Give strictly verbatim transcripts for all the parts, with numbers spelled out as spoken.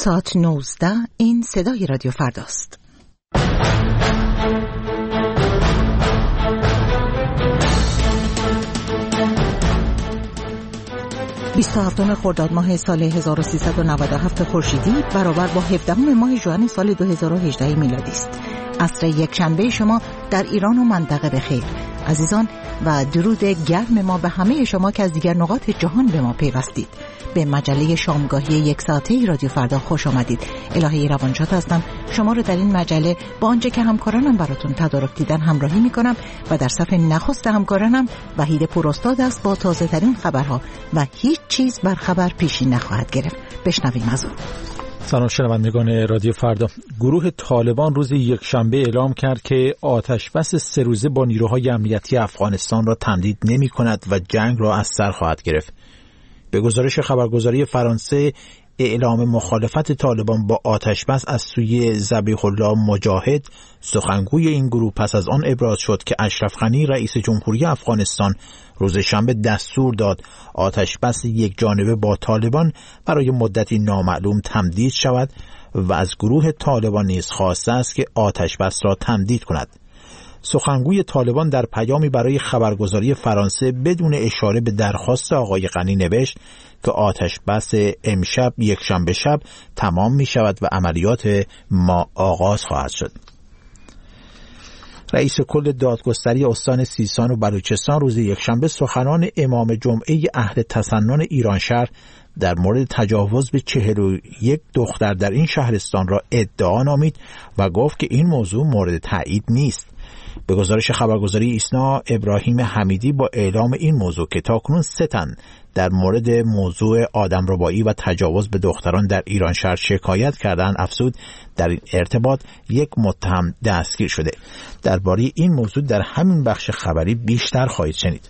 ساعت نوزده، این صدای رادیو فرداست. بیست و هفتم خرداد ماه سال هزار و سیصد و نود و هفت خورشیدی برابر با هفدهم ماه ژوئن سال دو هزار و هجده میلادی است. عصر یک شنبه شما در ایران و منطقه بخیر. عزیزان و درود گرم ما به همه شما که از دیگر نقاط جهان به ما پیوستید. به مجله شامگاهی یک ساعته رادیو فردا خوش آمدید. الهه روانشاد هستم. شما رو در این مجله با آنچه که همکارانم براتون تدارک دیدن همراهی میکنم و در صف نخست همکارانم وحید پوراستاد است با تازه ترین خبرها و هیچ چیز بر خبر پیشی نخواهد گرفت. بشنویم از او. سلام شنوندگان رادیو فردا. گروه طالبان روز یک شنبه اعلام کرد که آتش بس سه روزه با نیروهای امنیتی افغانستان را تمدید نمی کند و جنگ را از سر خواهد گرفت. به گزارش خبرگزاری فرانسه، اعلام مخالفت طالبان با آتش بس از سوی ذبیح الله مجاهد، سخنگوی این گروه، پس از آن ابراز شد که اشرف غنی رئیس جمهوری افغانستان روز شنبه دستور داد آتش بس یک جانبه با طالبان برای مدتی نامعلوم تمدید شود و از گروه طالبان نیز خواسته است که آتش بس را تمدید کند. سخنگوی طالبان در پیامی برای خبرگزاری فرانسه بدون اشاره به درخواست آقای غنی نوشت که آتش بس امشب یک شنبه شب تمام می شود و عملیات ما آغاز خواهد شد. رئیس کل دادگستری استان سیستان و بلوچستان روز یکشنبه سخنان امام جمعه اهل تسنن ایرانشهر در مورد تجاوز به چهل و یک دختر در این شهرستان را ادعا نامید و گفت که این موضوع مورد تایید نیست. به گزارش خبرگزاری ایسنا، ابراهیم حمیدی با اعلام این موضوع که تاکنون سه تن در مورد موضوع آدمربایی و تجاوز به دختران در ایرانشهر شکایت کردند، افزود در این ارتباط یک متهم دستگیر شده. درباره این موضوع در همین بخش خبری بیشتر خواهید شنید.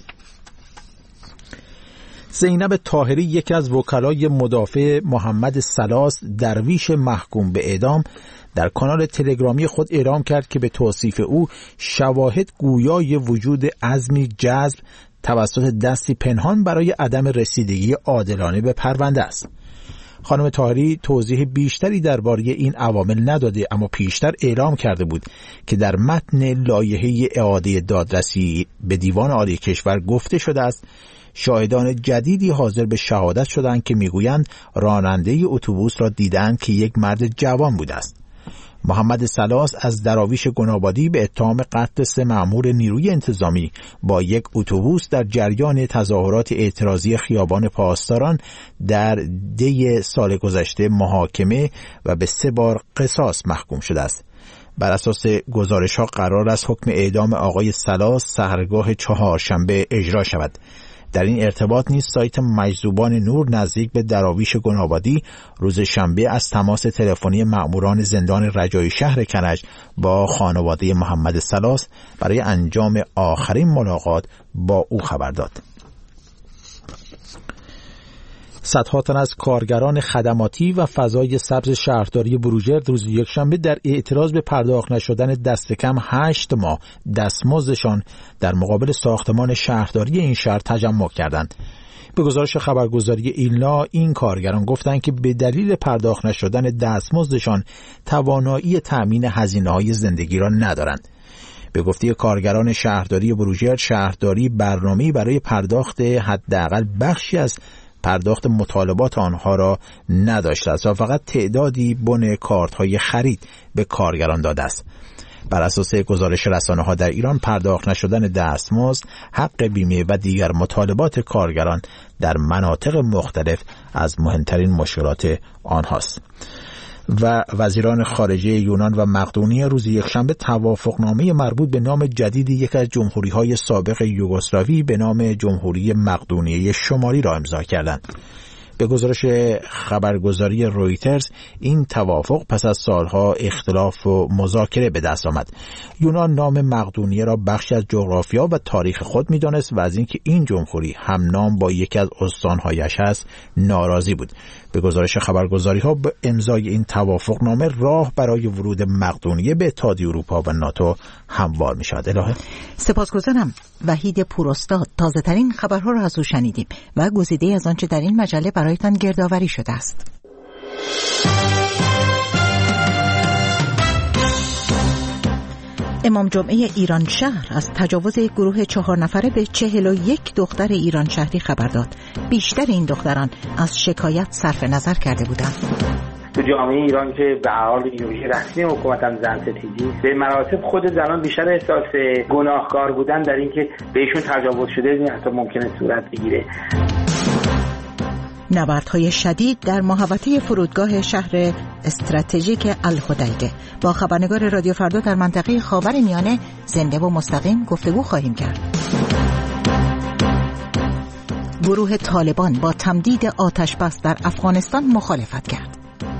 زینب طاهری، یکی از وکلای مدافع محمد سلاس درویش محکوم به اعدام، در کانال تلگرامی خود اعلام کرد که به توصیف او شواهد گویای وجود عزمی جذب توسط دستی پنهان برای عدم رسیدگی عادلانه به پرونده است. خانم طاهری توضیح بیشتری درباره این عوامل نداده، اما پیشتر اعلام کرده بود که در متن لایحه اعاده دادرسی به دیوان عالی کشور گفته شده است شاهدان جدیدی حاضر به شهادت شدند که میگویند راننده اتوبوس را دیدند که یک مرد جوان بوده است. محمد سلاس از دراویش گنابادی به اتهام قتل سه مأمور نیروی انتظامی با یک اتوبوس در جریان تظاهرات اعتراضی خیابان پاسداران در دی سال گذشته محاکمه و به سه بار قصاص محکوم شده است. بر اساس گزارش‌ها قرار است حکم اعدام آقای سلاس سحرگاه چهارشنبه اجرا شود. در این ارتباط نیز سایت مجذوبان نور نزدیک به دراویش گنابادی روز شنبه از تماس تلفنی مأموران زندان رجایی شهر کرج با خانواده محمد سلاس برای انجام آخرین ملاقات با او خبر داد. صدها تن از کارگران خدماتی و فضای سبز شهرداری بروجرد روز یکشنبه در اعتراض به پرداخت نشدن دست کم هشت ماه دستمزدشان در مقابل ساختمان شهرداری این شهر تجمع کردند. به گزارش خبرگزاری ایلنا، این کارگران گفتند که به دلیل پرداخت نشدن دستمزدشان توانایی تأمین هزینه‌های زندگی را ندارند. به گفته کارگران شهرداری بروجرد، شهرداری برنامه‌ای برای پرداخت حداقل بخشی از پرداخت مطالبات آنها را نداشته است و فقط تعدادی بن کارت‌های خرید به کارگران داده است. بر اساس گزارش رسانه‌ها در ایران، پرداخت نشدن دستمزد، حق بیمه و دیگر مطالبات کارگران در مناطق مختلف از مهمترین مشکلات آنهاست. و وزیران خارجه یونان و مقدونیه روز یکشنبه توافقنامه مربوط به نام جدید یک از جمهوری‌های سابق یوگسلاوی به نام جمهوری مقدونیه شمالی را امضا کردند. به گزارش خبرگزاری رویترز، این توافق پس از سالها اختلاف و مذاکره به دست آمد. یونان نام مقدونیه را بخشی از جغرافیا و تاریخ خود می‌دانست و از اینکه این جمهوری هم نام با یکی از استان‌هایش است ناراضی بود. به گزارش خبرگزاری‌ها، به امضای این توافقنامه راه برای ورود مقدونیه به اتحادیه اروپا و ناتو هموار می‌شود. الهه سپاسگزارم. وحید پوراستاد، تازه ترین خبرها را از او شنیدیم و گزیده از آنچه در این مجله برایتان گردآوری شده است. امام جمعه ایران شهر از تجاوز گروه چهار نفره به چهل و یک دختر ایران شهری خبر داد. بیشتر این دختران از شکایت صرف نظر کرده بودند. تو جامعه ایران که به حال ایدئولوژی رسمی حکومت هم زن ستیزی، به مراتب خود زنان بیشتر احساس گناهکار بودن در اینکه بهشون تجاوز شده، این حتی ممکنه صورت بگیره. نبردهای شدید در محوطه فرودگاه شهر استراتژیک الحدیده. با خبرنگار رادیو فردا در منطقه خاورمیانه زنده و مستقیم گفتگو خواهیم کرد. گروه طالبان با تمدید آتش بس در افغانستان مخالفت کرد.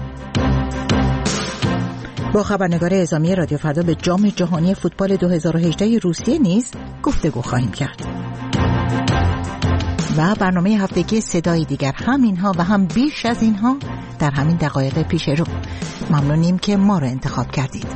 با خبرنگار اعزامی رادیو فردا به جام جهانی فوتبال دو هزار و هجده روسیه نیز گفتگو خواهیم کرد. و برنامه هفتگی صدای دیگر، هم اینها و هم بیش از اینها در همین دقایق پیش رو. ممنونیم که ما رو انتخاب کردید.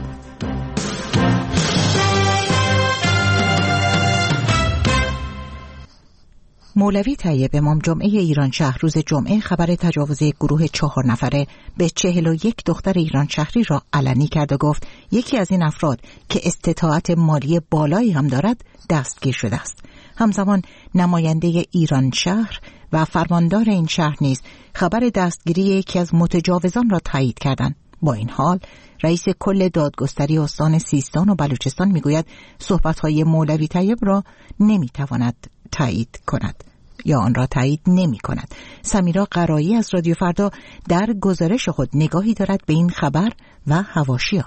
مولوی طیب امام جمعه ایران شهر روز جمعه خبر تجاوز یک گروه چهار نفره به چهل و یک دختر ایران شهری را علنی کرد و گفت یکی از این افراد که استطاعت مالی بالایی هم دارد دستگیر شده است. همزمان نماینده ایران شهر و فرماندار این شهر نیز خبر دستگیری یکی از متجاوزان را تایید کردند. با این حال رئیس کل دادگستری استان سیستان و بلوچستان میگوید صحبت‌های مولوی طیب را نمیتواند تایید کند یا آن را تایید نمی کند. سمیرا قرایی از رادیو فردا در گزارش خود نگاهی دارد به این خبر و حواشیان.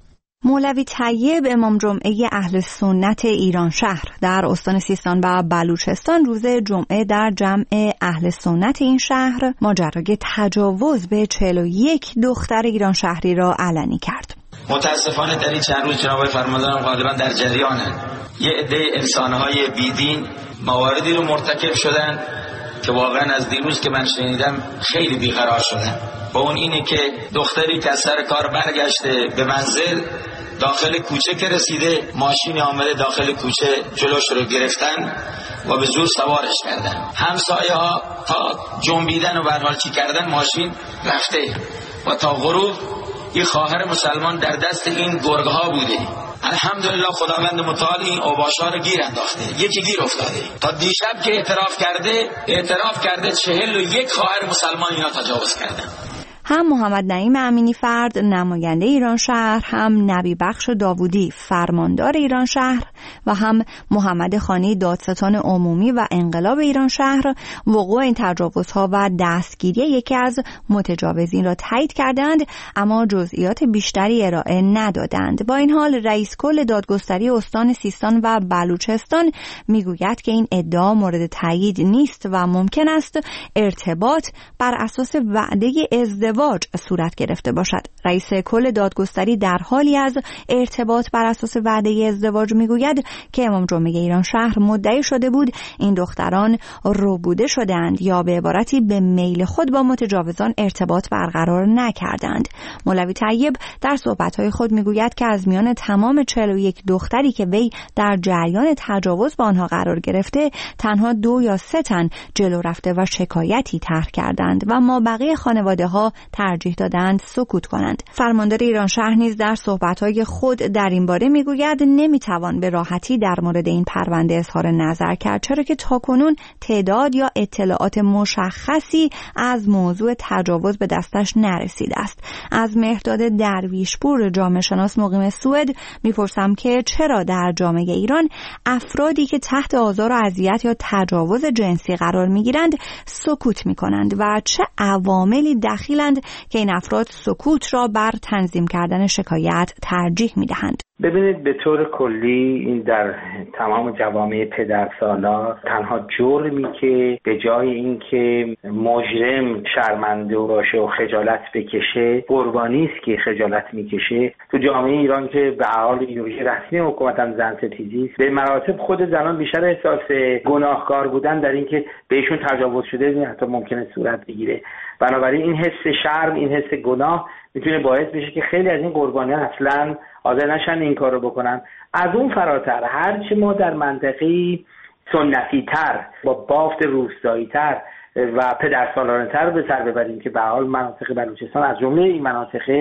مولوی طیب امام جمعه اهل سنت ایران شهر در استان سیستان و بلوچستان روز جمعه در جمع اهل سنت این شهر ماجرای تجاوز به چهل و یک دختر ایران شهری را علنی کرد. متاسفانه در این چند روز جناب فرماندارم غالبا در جریانند. یه عده انسان‌های بیدین مواردی رو مرتکب شدن که واقعا از دیروز که من شنیدم خیلی بیقرار شدن. با اون اینه که دختری که از سر کار برگشته به منزل داخل کوچه که رسیده، ماشین آمده داخل کوچه جلوش رو گرفتن و به زور سوارش کردن. همسایه ها تا جنبیدن و به هر حال چی کردن ماشین رفته و تا غروب این خواهر مسلمان در دست این گرگها بوده. الحمدلله خداوند متعال این اوباشا رو گیر انداخته، یکی گیر افتاده. تا دیشب که اعتراف کرده اعتراف کرده چهل و یک خواهر مسلمان اینا تجاوز کردن. هم محمد نعیم امینی فرد نماینده ایران شهر، هم نبی بخش داوودی فرماندار ایران شهر و هم محمد خانی دادستان عمومی و انقلاب ایران شهر وقوع این تجاوزها و دستگیری یکی از متجاوزین را تایید کردند، اما جزئیات بیشتری ارائه ندادند. با این حال رئیس کل دادگستری استان سیستان و بلوچستان میگوید که این ادعا مورد تایید نیست و ممکن است ارتباط بر اساس وعده ازدواج صورت گرفته باشد. رئیس کل دادگستری در حالی از ارتباط بر اساس وعده ازدواج میگوید که امام جمعه ایران شهر مدعی شده بود این دختران ربوده شدند یا به عبارتی به میل خود با متجاوزان ارتباط برقرار نکردند. مولوی طیب در صحبت‌های خود میگوید که از میان تمام چهل و یک دختری که وی در جریان تجاوز با آنها قرار گرفته تنها دو یا سه تن جلو رفته و شکایتی طرح کردند و ما بقیه خانواده‌ها ترجیح دادند سکوت کنند. فرماندار ایران شهر نیز در صحبت‌های خود در این باره میگوید نمیتوان به راحتی در مورد این پرونده اظهار نظر کرد، چرا که تاکنون تعداد یا اطلاعات مشخصی از موضوع تجاوز به دستش نرسیده است. از مهرداد درویشپور جامعه شناس مقیم سوئد میپرسم که چرا در جامعه ایران افرادی که تحت آزار و اذیت یا تجاوز جنسی قرار میگیرند سکوت میکنند و چه عواملی دخیلند که این افراد سکوت را بر تنظیم کردن شکایت ترجیح میدهند؟ ببینید به طور کلی این در تمام جوامع پدرسالار تنها جرمی که به جای اینکه مجرم شرمنده باشه و خجالت بکشه قربانی است که خجالت میکشه. تو جامعه ایران که به حال ایدئولوژی رسمی حکومت هم زن ستیزی است، به مراتب خود زنان بیشتر احساس گناهکار بودن در اینکه بهشون تجاوز شده، حتی ممکنه صورت بگیره. بنابراین این حس شرم، این حس گناه میتونه باعث بشه که خیلی از این قربانیان اصلاً حاضر نشن این کارو بکنن. از اون فراتر هرچی ما در منطقه سنتی تر با بافت روستایی تر و پدرسالارانه تر به سر ببریم که به حال مناطق بلوچستان از جمله این مناطق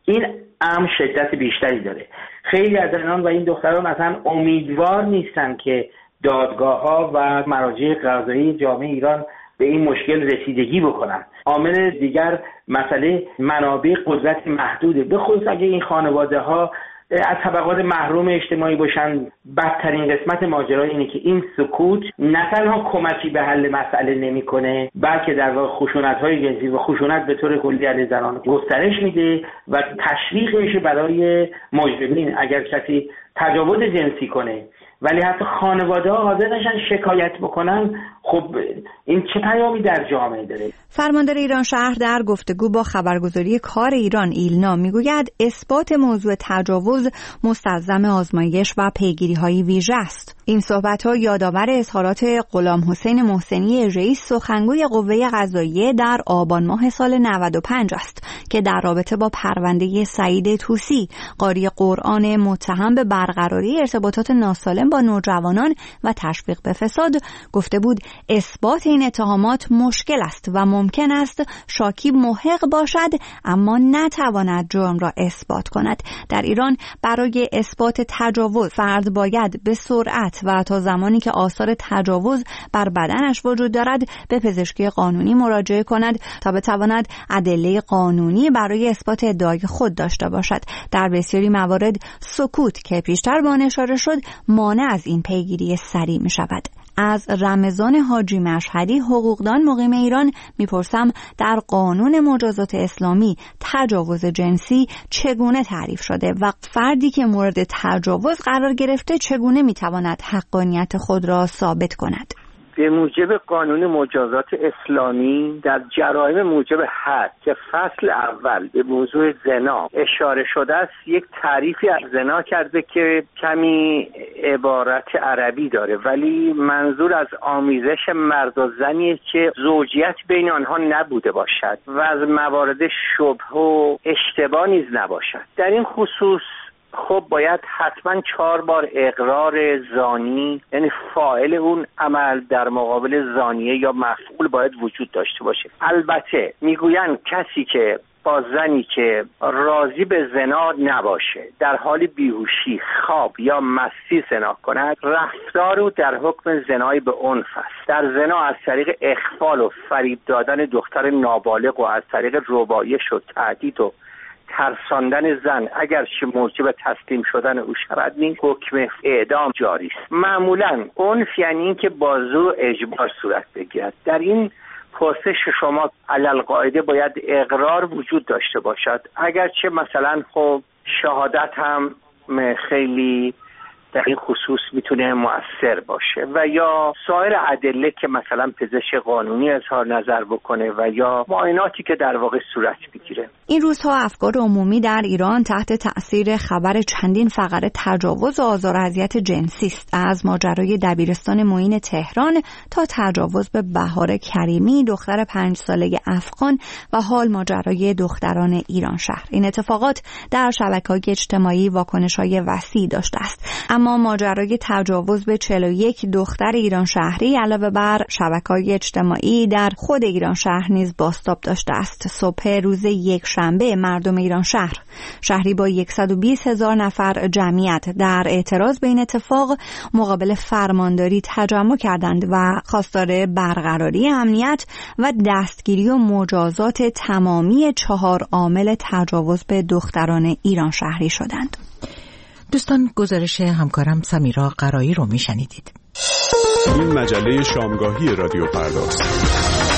این امر شدت بیشتری داره. خیلی از زنان و این دختران اصلا امیدوار نیستن که دادگاه‌ها و مراجع قضایی جامعه ایران به این مشکل رسیدگی بکنن. عامل دیگر مسئله منابع قدرت محدوده، به خصوص اگه این خانواده‌ها از طبقات محروم اجتماعی باشن. بدترین قسمت ماجرا اینه که این سکوت نه تنها کمکی به حل مسئله نمیکنه، بلکه در واقع خشونت‌های جنسی و خشونت به طور کلی علیه زنان گسترش میده و تشویق میشه برای مجرمین. اگر کسی تجاوز جنسی کنه ولی حتی خانواده‌ها حاضر نشن شکایت بکنن، خب این چه پیامی در جامعه داره؟ فرماندار ایران شهر در گفتگو با خبرگزاری کار ایران ایلنا میگوید اثبات موضوع تجاوز مستلزم آزمایش و پیگیری‌های ویژه است. این صحبت‌ها یادآور اظهارات غلام حسین محسنی رئیس سخنگوی قوه قضاییه در آبان ماه سال نود و پنج است که در رابطه با پرونده سعید طوسی قاری قرآن متهم به برقراری ارتباطات ناسالم با نوجوانان و تشویق به فساد گفته بود اثبات این اتهامات مشکل است و ممکن است شاکی محق باشد اما نتواند جرم را اثبات کند. در ایران برای اثبات تجاوز فرد باید به سرعت و تا زمانی که آثار تجاوز بر بدنش وجود دارد به پزشکی قانونی مراجعه کند تا بتواند ادله قانونی برای اثبات ادعای خود داشته باشد. در بسیاری موارد سکوت که پیشتر به آن اشاره شد مانع از این پیگیری سریع می شود. از رمضان حاجی مشهدی حقوقدان مقیم ایران میپرسم در قانون مجازات اسلامی تجاوز جنسی چگونه تعریف شده و فردی که مورد تجاوز قرار گرفته چگونه میتواند حقانیت خود را ثابت کند؟ به موجب قانون مجازات اسلامی در جرایم موجب حد که فصل اول به موضوع زنا اشاره شده است یک تعریفی از زنا کرده که کمی عبارت عربی داره ولی منظور از آمیزش مرد و زنی که زوجیت بین آنها نبوده باشد و از موارد شبه و اشتباه نیز نباشد. در این خصوص خب باید حتما چهار بار اقرار زانی یعنی فاعل اون عمل در مقابل زانیه یا مفعول باید وجود داشته باشه. البته میگوین کسی که با زنی که راضی به زنا نباشه در حال بیهوشی، خواب یا مستی زنا کند رفتار او در حکم زنای به عنف است. در زنا از طریق اخفال و فریب دادن دختر نابالغ و از طریق ربایش و تهدید و ترساندن زن اگرچه موجب تسلیم شدن او شود نیز حکم اعدام جاری است. معمولا عنف یعنی این که با زور و اجبار صورت بگیرد. در این پرسش شما علالقاعده باید اقرار وجود داشته باشد، اگرچه مثلا خب شهادت هم خیلی در این خصوص میتونه مؤثر باشه و یا سایر ادله که مثلا پزشک قانونی اظهار نظر بکنه و یا معایناتی که در واقع صورت بگیره. این روزها افکار عمومی در ایران تحت تأثیر خبر چندین فقره تجاوز و آزار و اذیت جنسی است، از ماجرای دبیرستان معین تهران تا تجاوز به بهار کریمی دختر پنج ساله افغان و حال ماجرای دختران ایران شهر. این اتفاقات در شبکه‌های اجتماعی واکنش‌های وسیع داشته است، اما ماجرای تجاوز به چهل و یک دختر ایران شهری علاوه بر شبکه‌های اجتماعی در خود ایران شهر نیز بازتاب داشته است. صبح روز یک شنبه مردم ایران شهر، شهری با صد و بیست هزار نفر جمعیت، در اعتراض به این اتفاق مقابل فرمانداری تجمع کردند و خواستار برقراری امنیت و دستگیری و مجازات تمامی چهار عامل تجاوز به دختران ایران شهری شدند. دوستان، گزارش همکارم سمیرا قرایی رو میشنیدید. این مجله شامگاهی رادیو پرداز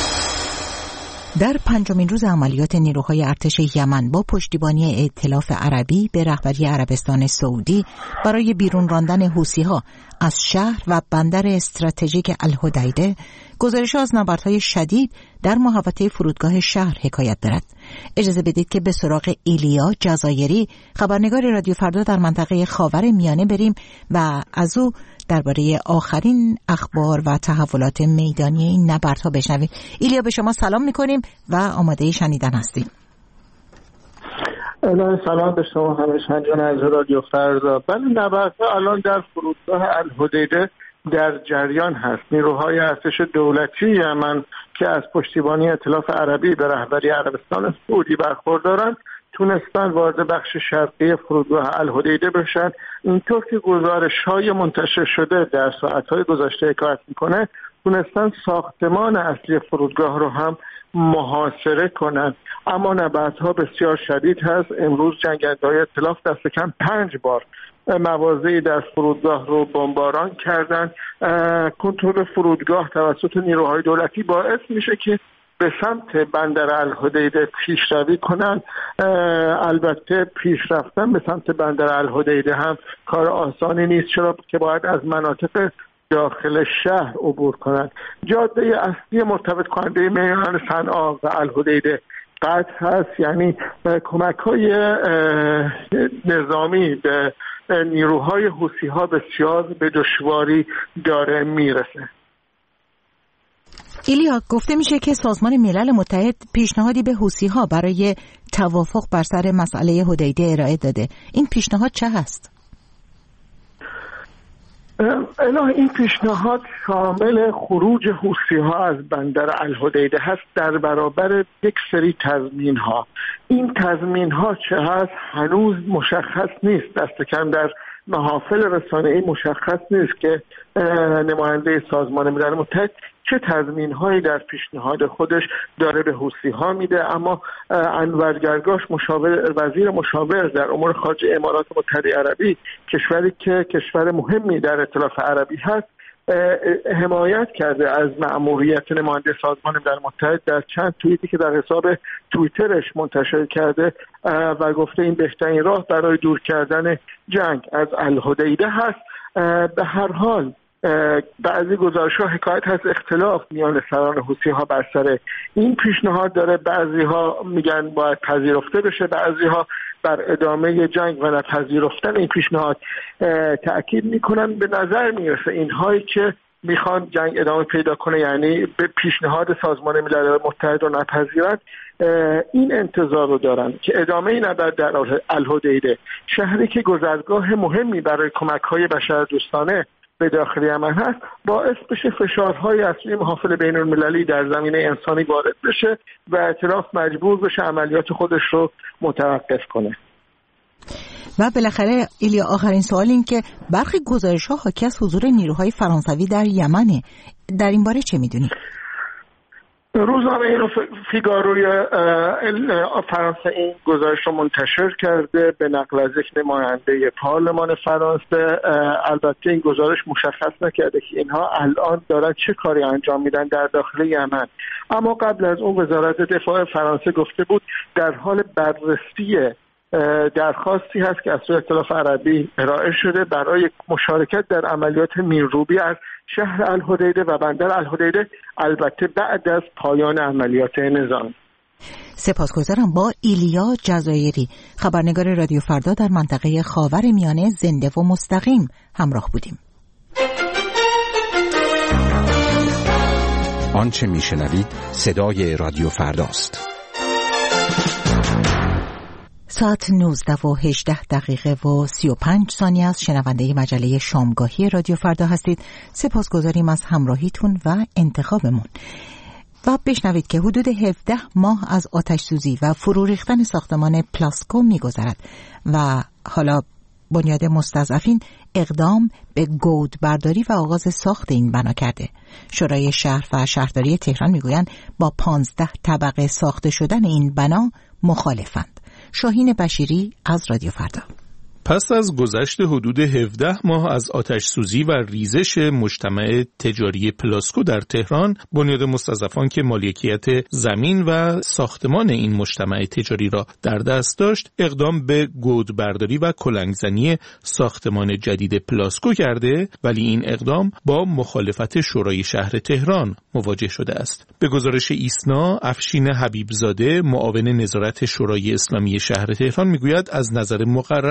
در پنجمین روز عملیات نیروهای ارتش یمن با پشتیبانی ائتلاف عربی به رهبری عربستان سعودی برای بیرون راندن حوثی‌ها از شهر و بندر استراتژیک الحدیده، گزارش از نبردهای شدید در محوطه فرودگاه شهر حکایت دارد. اجازه بدید که به سراغ ایلیا جزایری، خبرنگار رادیو فردا در منطقه خاور میانه بریم و از او درباره آخرین اخبار و تحولات میدانی این نبردها بشنویم. ایلیا، به شما سلام میکنیم و آماده شنیدن هستیم. سلام به شما همه شنوندگان از رادیو فردا. بله، نبردها الان در فرودگاه الحدیده در جریان هست. نیروهای ارتش دولتی یمن که از پشتیبانی ائتلاف عربی به رهبری عربستان سعودی برخوردارند تونستن وارد بخش شرقی فرودگاه الحدیده بشن. اینطور که گزارش‌های منتشر شده در ساعت‌های گذشته حکایت می‌کنه تونستن ساختمان اصلی فرودگاه رو هم محاصره کنند، اما نبردها بسیار شدید هست. امروز جنگنده‌های ائتلاف دست کم پنج بار مواضعی در فرودگاه رو بمباران کردند. کنترل فرودگاه توسط نیروهای دولتی باعث میشه که به سمت بندر الحدیده پیشروی کنند. البته پیشرفتن به سمت بندر الحدیده هم کار آسانی نیست، چرا که باید از مناطق داخل شهر عبور کنند. جاده اصلی مرتبط کننده میان صنعا و الحدیده قطع هست، یعنی کمک‌های نظامی به نیروهای حوثی‌ها بسیار به دشواری داره میرسه. ایلیا، گفته میشه که سازمان ملل متحد پیشنهادی به حوثی‌ها برای توافق بر سر مسئله حدیده ارائه داده. این پیشنهاد چه هست؟ اله این پیشنهاد شامل خروج حوثی‌ها از بندر الحدیده هست در برابر یک سری تضمین‌ها. این تضمین‌ها چه هست هنوز مشخص نیست، دست کم در محافل رسانه‌ای مشخص نیست که نماینده سازمان ملل متحد چه تضمین‌هایی در پیشنهاد خودش داره به حوثی‌ها میده. اما انور گرگاش مشاور وزیر مشاور در امور خارجه امارات متحده عربی، کشوری که کشور مهمی در ائتلاف عربی هست، حمایت کرده از مأموریت نماینده سازمان ملل متحد در چند توییتی که در حساب توییترش منتشر کرده و گفته این بهترین راه برای دور کردن جنگ از الحدیده هست. به هر حال بعضی گزارش‌ها حکایت هست اختلاف میان سران حوثی‌ها بر سر این پیشنهاد داره. بعضی‌ها میگن باید پذیرفته بشه، بعضی‌ها بر ادامه جنگ و نپذیرفتن این پیشنهاد تأکید میکنن. به نظر میرسه اینهایی که میخوان جنگ ادامه پیدا کنه، یعنی به پیشنهاد سازمان ملل متحد رو نپذیرند، این انتظار رو دارن که ادامه این نبرد در الحدیده، شهری که گذرگاه مهمی برای کمک‌های بشردوستانه به داخل یمن هست، باعث بشه فشارهای اصلی محافل بین المللی در زمینه انسانی وارد بشه و ائتلاف مجبور بشه عملیات خودش رو متوقف کنه. و بالاخره ایلیا، آخرین سوال این که برخی گزارش‌ها حاکی از حضور نیروهای فرانسوی در یمنه. در این باره چه می‌دونی؟ روزنامه اینو فیگاروی فرانسه این گزارش رو منتشر کرده به نقل از یک نماینده پارلمان فرانسه. البته این گزارش مشخص نکرده که اینها الان دارن چه کاری انجام میدن در داخل یمن، اما قبل از اون وزارت دفاع فرانسه گفته بود در حال بررسی درخواستی هست که از سوی ائتلاف عربی ارائه شده برای مشارکت در عملیات مینروبی از شهر الحدیده و بندر الحدیده، البته بعد از پایان عملیات نظامی. سپاسگزارم. با ایلیا جزایری، خبرنگار رادیو فردا در منطقه خاورمیانه، زنده و مستقیم همراه بودیم. آنچه میشنوید صدای رادیو فرداست. ساعت نوزده و هجده دقیقه و سی و پنج ثانیه است. شنونده مجله شامگاهی رادیو فردا هستید. سپاسگزاریم از همراهیتون و انتخابمون. و بشنوید که حدود هفده ماه از آتش سوزی و فرو ریختن ساختمان پلاسکو می‌گذرد و حالا بنیاد مستضعفین اقدام به گود برداری و آغاز ساخت این بنا کرده. شورای شهر و شهرداری تهران میگویند با پانزده طبقه ساخته شدن این بنا مخالفند. شاهین بشیری از رادیو فردا. پس از گذشت حدود هفده ماه از آتش سوزی و ریزش مجتمع تجاری پلاسکو در تهران، بنیاد مستضعفان که مالکیت زمین و ساختمان این مجتمع تجاری را در دست داشت، اقدام به گودبرداری و کلنگزنی ساختمان جدید پلاسکو کرده، ولی این اقدام با مخالفت شورای شهر تهران مواجه شده است. به گزارش ایسنا، افشین حبیبزاده، معاون نظارت شورای اسلامی شهر تهران میگوید از نظر مقررات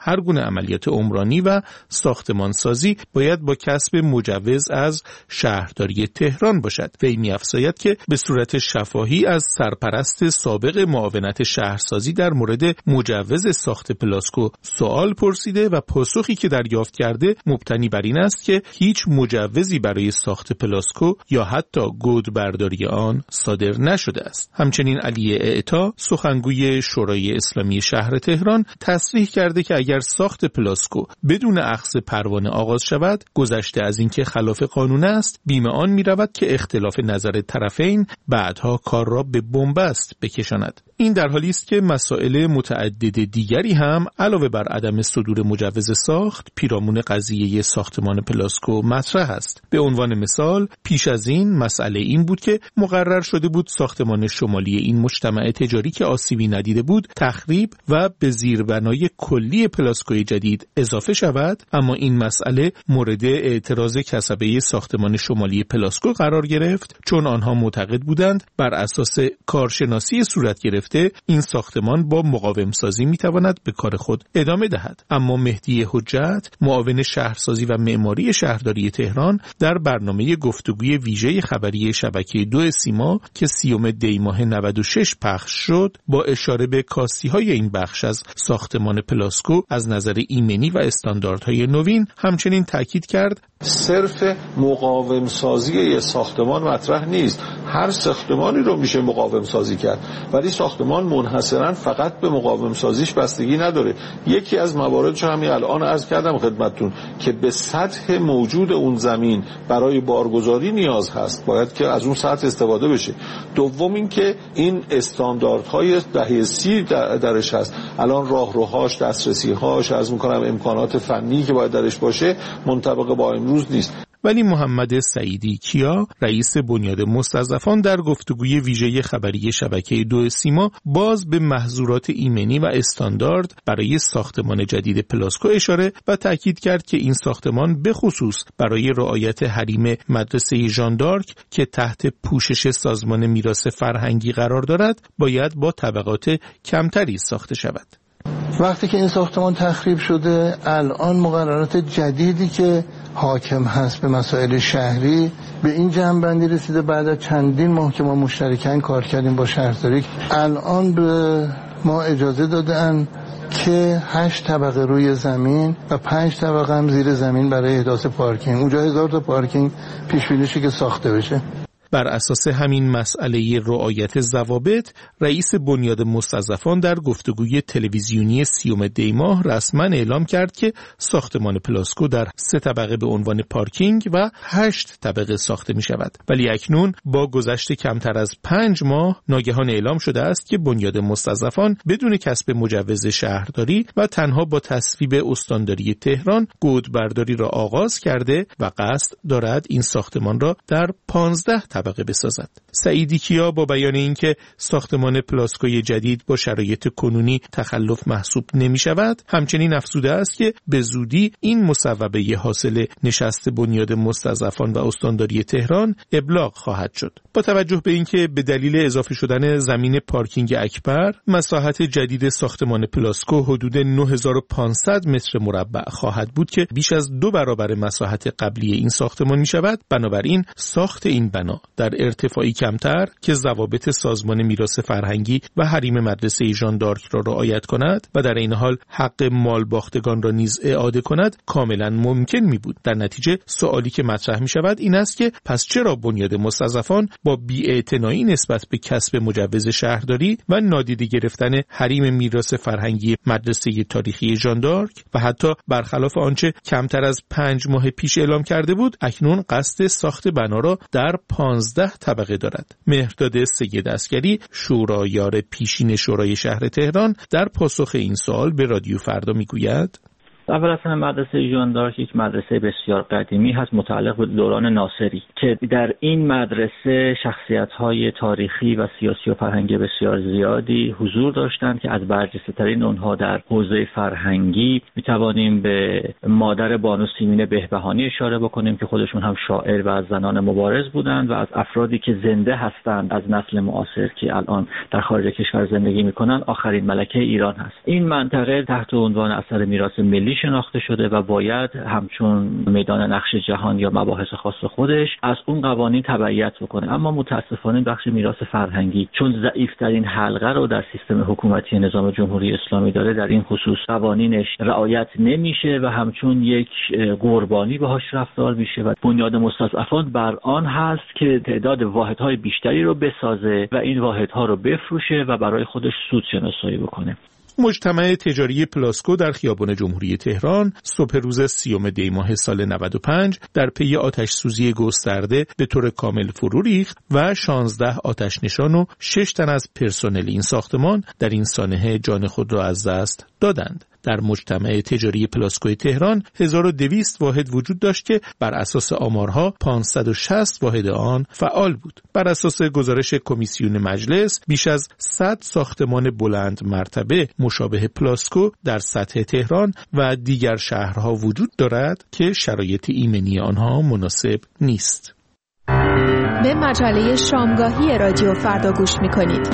هر گونه عملیات عمرانی و ساختمانسازی باید با کسب مجوز از شهرداری تهران باشد. وی می‌افزاید که به صورت شفاهی از سرپرست سابق معاونت شهرسازی در مورد مجوز ساخت پلاسکو سوال پرسیده و پاسخی که دریافت کرده مبتنی بر این است که هیچ مجوزی برای ساخت پلاسکو یا حتی گودبرداری آن صادر نشده است. همچنین علی اعطا سخنگوی شورای اسلامی شهر تهران تصریح کرده که اگر ساخت پلاسکو بدون اخذ پروانه آغاز شود، گذشته از اینکه خلاف قانون است، بیم آن می‌رود که اختلاف نظر طرفین بعدها کار را به بنبست بکشاند. این در حالی است که مسائل متعدد دیگری هم علاوه بر عدم صدور مجوز ساخت پیرامون قضیه ساختمان پلاسکو مطرح است. به عنوان مثال، پیش از این مسئله این بود که مقرر شده بود ساختمان شمالی این مجتمع تجاری که آسیبی ندیده بود تخریب و به زیربنای کلی پلاسکوی جدید اضافه شود، اما این مسئله مورد اعتراض کسبه ساختمان شمالی پلاسکو قرار گرفت، چون آنها معتقد بودند بر اساس کارشناسی صورت گرفته این ساختمان با مقاوم سازی میتواند به کار خود ادامه دهد. اما مهدی حجت، معاون شهرسازی و معماری شهرداری تهران، در برنامه گفتگوی ویژه خبری شبکه دو سیما که سیوم دی ماه نود و شش پخش شد، با اشاره به کاستی‌های این بخش از ساختمان پلاسکو از نظر ایمنی و استانداردهای نوین همچنین تاکید کرد صرف مقاوم سازی یه ساختمان مطرح نیست. هر ساختمانی رو میشه مقاوم سازی کرد، ولی ساختمان منحصراً فقط به مقاوم سازیش بستگی نداره. یکی از مواردش همین الان عرض کردم خدمتتون که به سطح موجود اون زمین برای بارگذاری نیاز هست، باید که از اون سطح استفاده بشه. دوم این که این استانداردهای دهه سی درش هست. الان راهروهاش، دسترسی‌هاش، از می‌کنم امکانات فنی که باید درش باشه منطبق با امروز نیست. ولی محمد سعیدی کیا، رئیس بنیاد مستضعفان، در گفتگوی ویژه خبری شبکه دو سیما باز به محظورات ایمنی و استاندارد برای ساختمان جدید پلاسکو اشاره و تاکید کرد که این ساختمان به خصوص برای رعایت حریم مدرسه ژان دارک که تحت پوشش سازمان میراث فرهنگی قرار دارد باید با طبقات کمتری ساخته شود. وقتی که این ساختمان تخریب شده، الان مقررات جدیدی که حاکم هست به مسائل شهری به این جنبندی رسیده بعد از چندین ماه که ما مشترکاً کار کردیم با شهرداری، الان به ما اجازه دادن که هشت طبقه روی زمین و پنج طبقه هم زیر زمین برای احداث پارکینگ، اونجا هزار تا پارکینگ پیش بینی شه که ساخته بشه. بر اساس همین مسئله رعایت ضوابط، رئیس بنیاد مستضعفان در گفتگوی تلویزیونی سیوم دی ماه رسما اعلام کرد که ساختمان پلاسکو در سه طبقه به عنوان پارکینگ و هشت طبقه ساخته می شود. ولی اکنون با گذشت کمتر از پنج ماه ناگهان اعلام شده است که بنیاد مستضعفان بدون کسب مجوز شهرداری و تنها با تصویب استانداری تهران گودبرداری را آغاز کرده و قصد دارد این ساختمان را در پانزده طبقه بسازد. سعیدی کیا با بیان اینکه ساختمان پلاسکوی جدید با شرایط کنونی تخلف محسوب نمی شود، همچنین افزوده است که به زودی این مصوبه حاصل نشست بنیاد مستضعفان و استانداری تهران ابلاغ خواهد شد. با توجه به اینکه به دلیل اضافه شدن زمین پارکینگ اکبر، مساحت جدید ساختمان پلاسکو حدود نه هزار و پانصد متر مربع خواهد بود که بیش از دو برابر مساحت قبلی این ساختمان می شود. بنابراین ساخت این بنا در ارتفاعی کمتر که ضوابط سازمان میراث فرهنگی و حریم مدرسه ژان دارک را رعایت کند و در این حال حق مال باختگان را نیز اعاده کند کاملا ممکن می بود. در نتیجه سوالی که مطرح می شود این است که پس چرا بنیاد مستضعفان با بی‌اعتنایی نسبت به کسب مجوز شهرداری و نادیده گرفتن حریم میراث فرهنگی مدرسه تاریخی ژان دارک و حتی برخلاف آنچه کمتر از پنج ماه پیش اعلام کرده بود، اکنون قصد ساخت بنا را در پانزده طبقه دارد. مهرداد سید عسگری، شورایار پیشین شورای شهر تهران، در پاسخ این سوال به رادیو فردا میگوید: اول اصلا مدرسه ژان دارک یک مدرسه بسیار قدیمی هست متعلق به دوران ناصری که در این مدرسه شخصیت‌های تاریخی و سیاسی و فرهنگی بسیار زیادی حضور داشتند که از برجسته‌ترین اونها در حوزه فرهنگی می‌توانیم به مادر بانو سیمین بهبهانی اشاره بکنیم که خودشون هم شاعر و از زنان مبارز بودند و از افرادی که زنده هستند از نسل معاصر که الان در خارج کشور زندگی می‌کنند آخرین ملکه ایران هست. این منطقه تحت عنوان اثر میراث ملی شناخته شده و باید همچون میدان نقش جهان یا مباحث خاص خودش از اون قوانین تبعیت بکنه. اما متاسفانه بخش میراث فرهنگی چون ضعیف‌ترین حلقه رو در سیستم حکومتی نظام جمهوری اسلامی داره در این خصوص قوانینش رعایت نمیشه و همچون یک قربانی باهاش رفتار میشه و بنیاد مستضعفان بر آن هست که تعداد واحدهای بیشتری رو بسازه و این واحدها رو بفروشه و برای خودش سود شناسایی بکنه. مجتمع تجاری پلاسکو در خیابان جمهوری تهران صبح روز سیوم دی ماه سال نود و پنج در پی آتش سوزی گسترده به طور کامل فرو ریخت و شانزده آتش نشان و شش تن از پرسنل این ساختمان در این سانحه جان خود را از دست دادند. در مجتمع تجاری پلاسکوی تهران هزار و دویست واحد وجود داشت که بر اساس آمارها پانصد و شصت واحد آن فعال بود. بر اساس گزارش کمیسیون مجلس بیش از صد ساختمان بلند مرتبه مشابه پلاسکو در سطح تهران و دیگر شهرها وجود دارد که شرایط ایمنی آنها مناسب نیست. به مجله شامگاهی رادیو فردا گوش می‌کنید.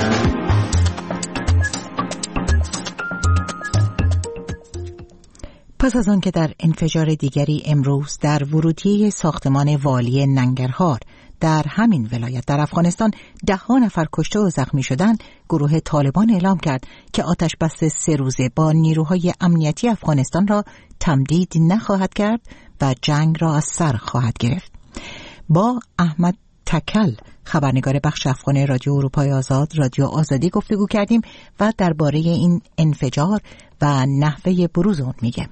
پس از آن که در انفجار دیگری امروز در ورودیه ساختمان والی ننگرهار در همین ولایت در افغانستان ده ها نفر کشته و زخمی شدند، گروه طالبان اعلام کرد که آتش بس سه روزه با نیروهای امنیتی افغانستان را تمدید نخواهد کرد و جنگ را از سر خواهد گرفت. با احمد تکل خبرنگار بخش افغان رادیو اروپای آزاد رادیو آزادی گفتگو کردیم و درباره این انفجار و نحوه بروز اون میگه.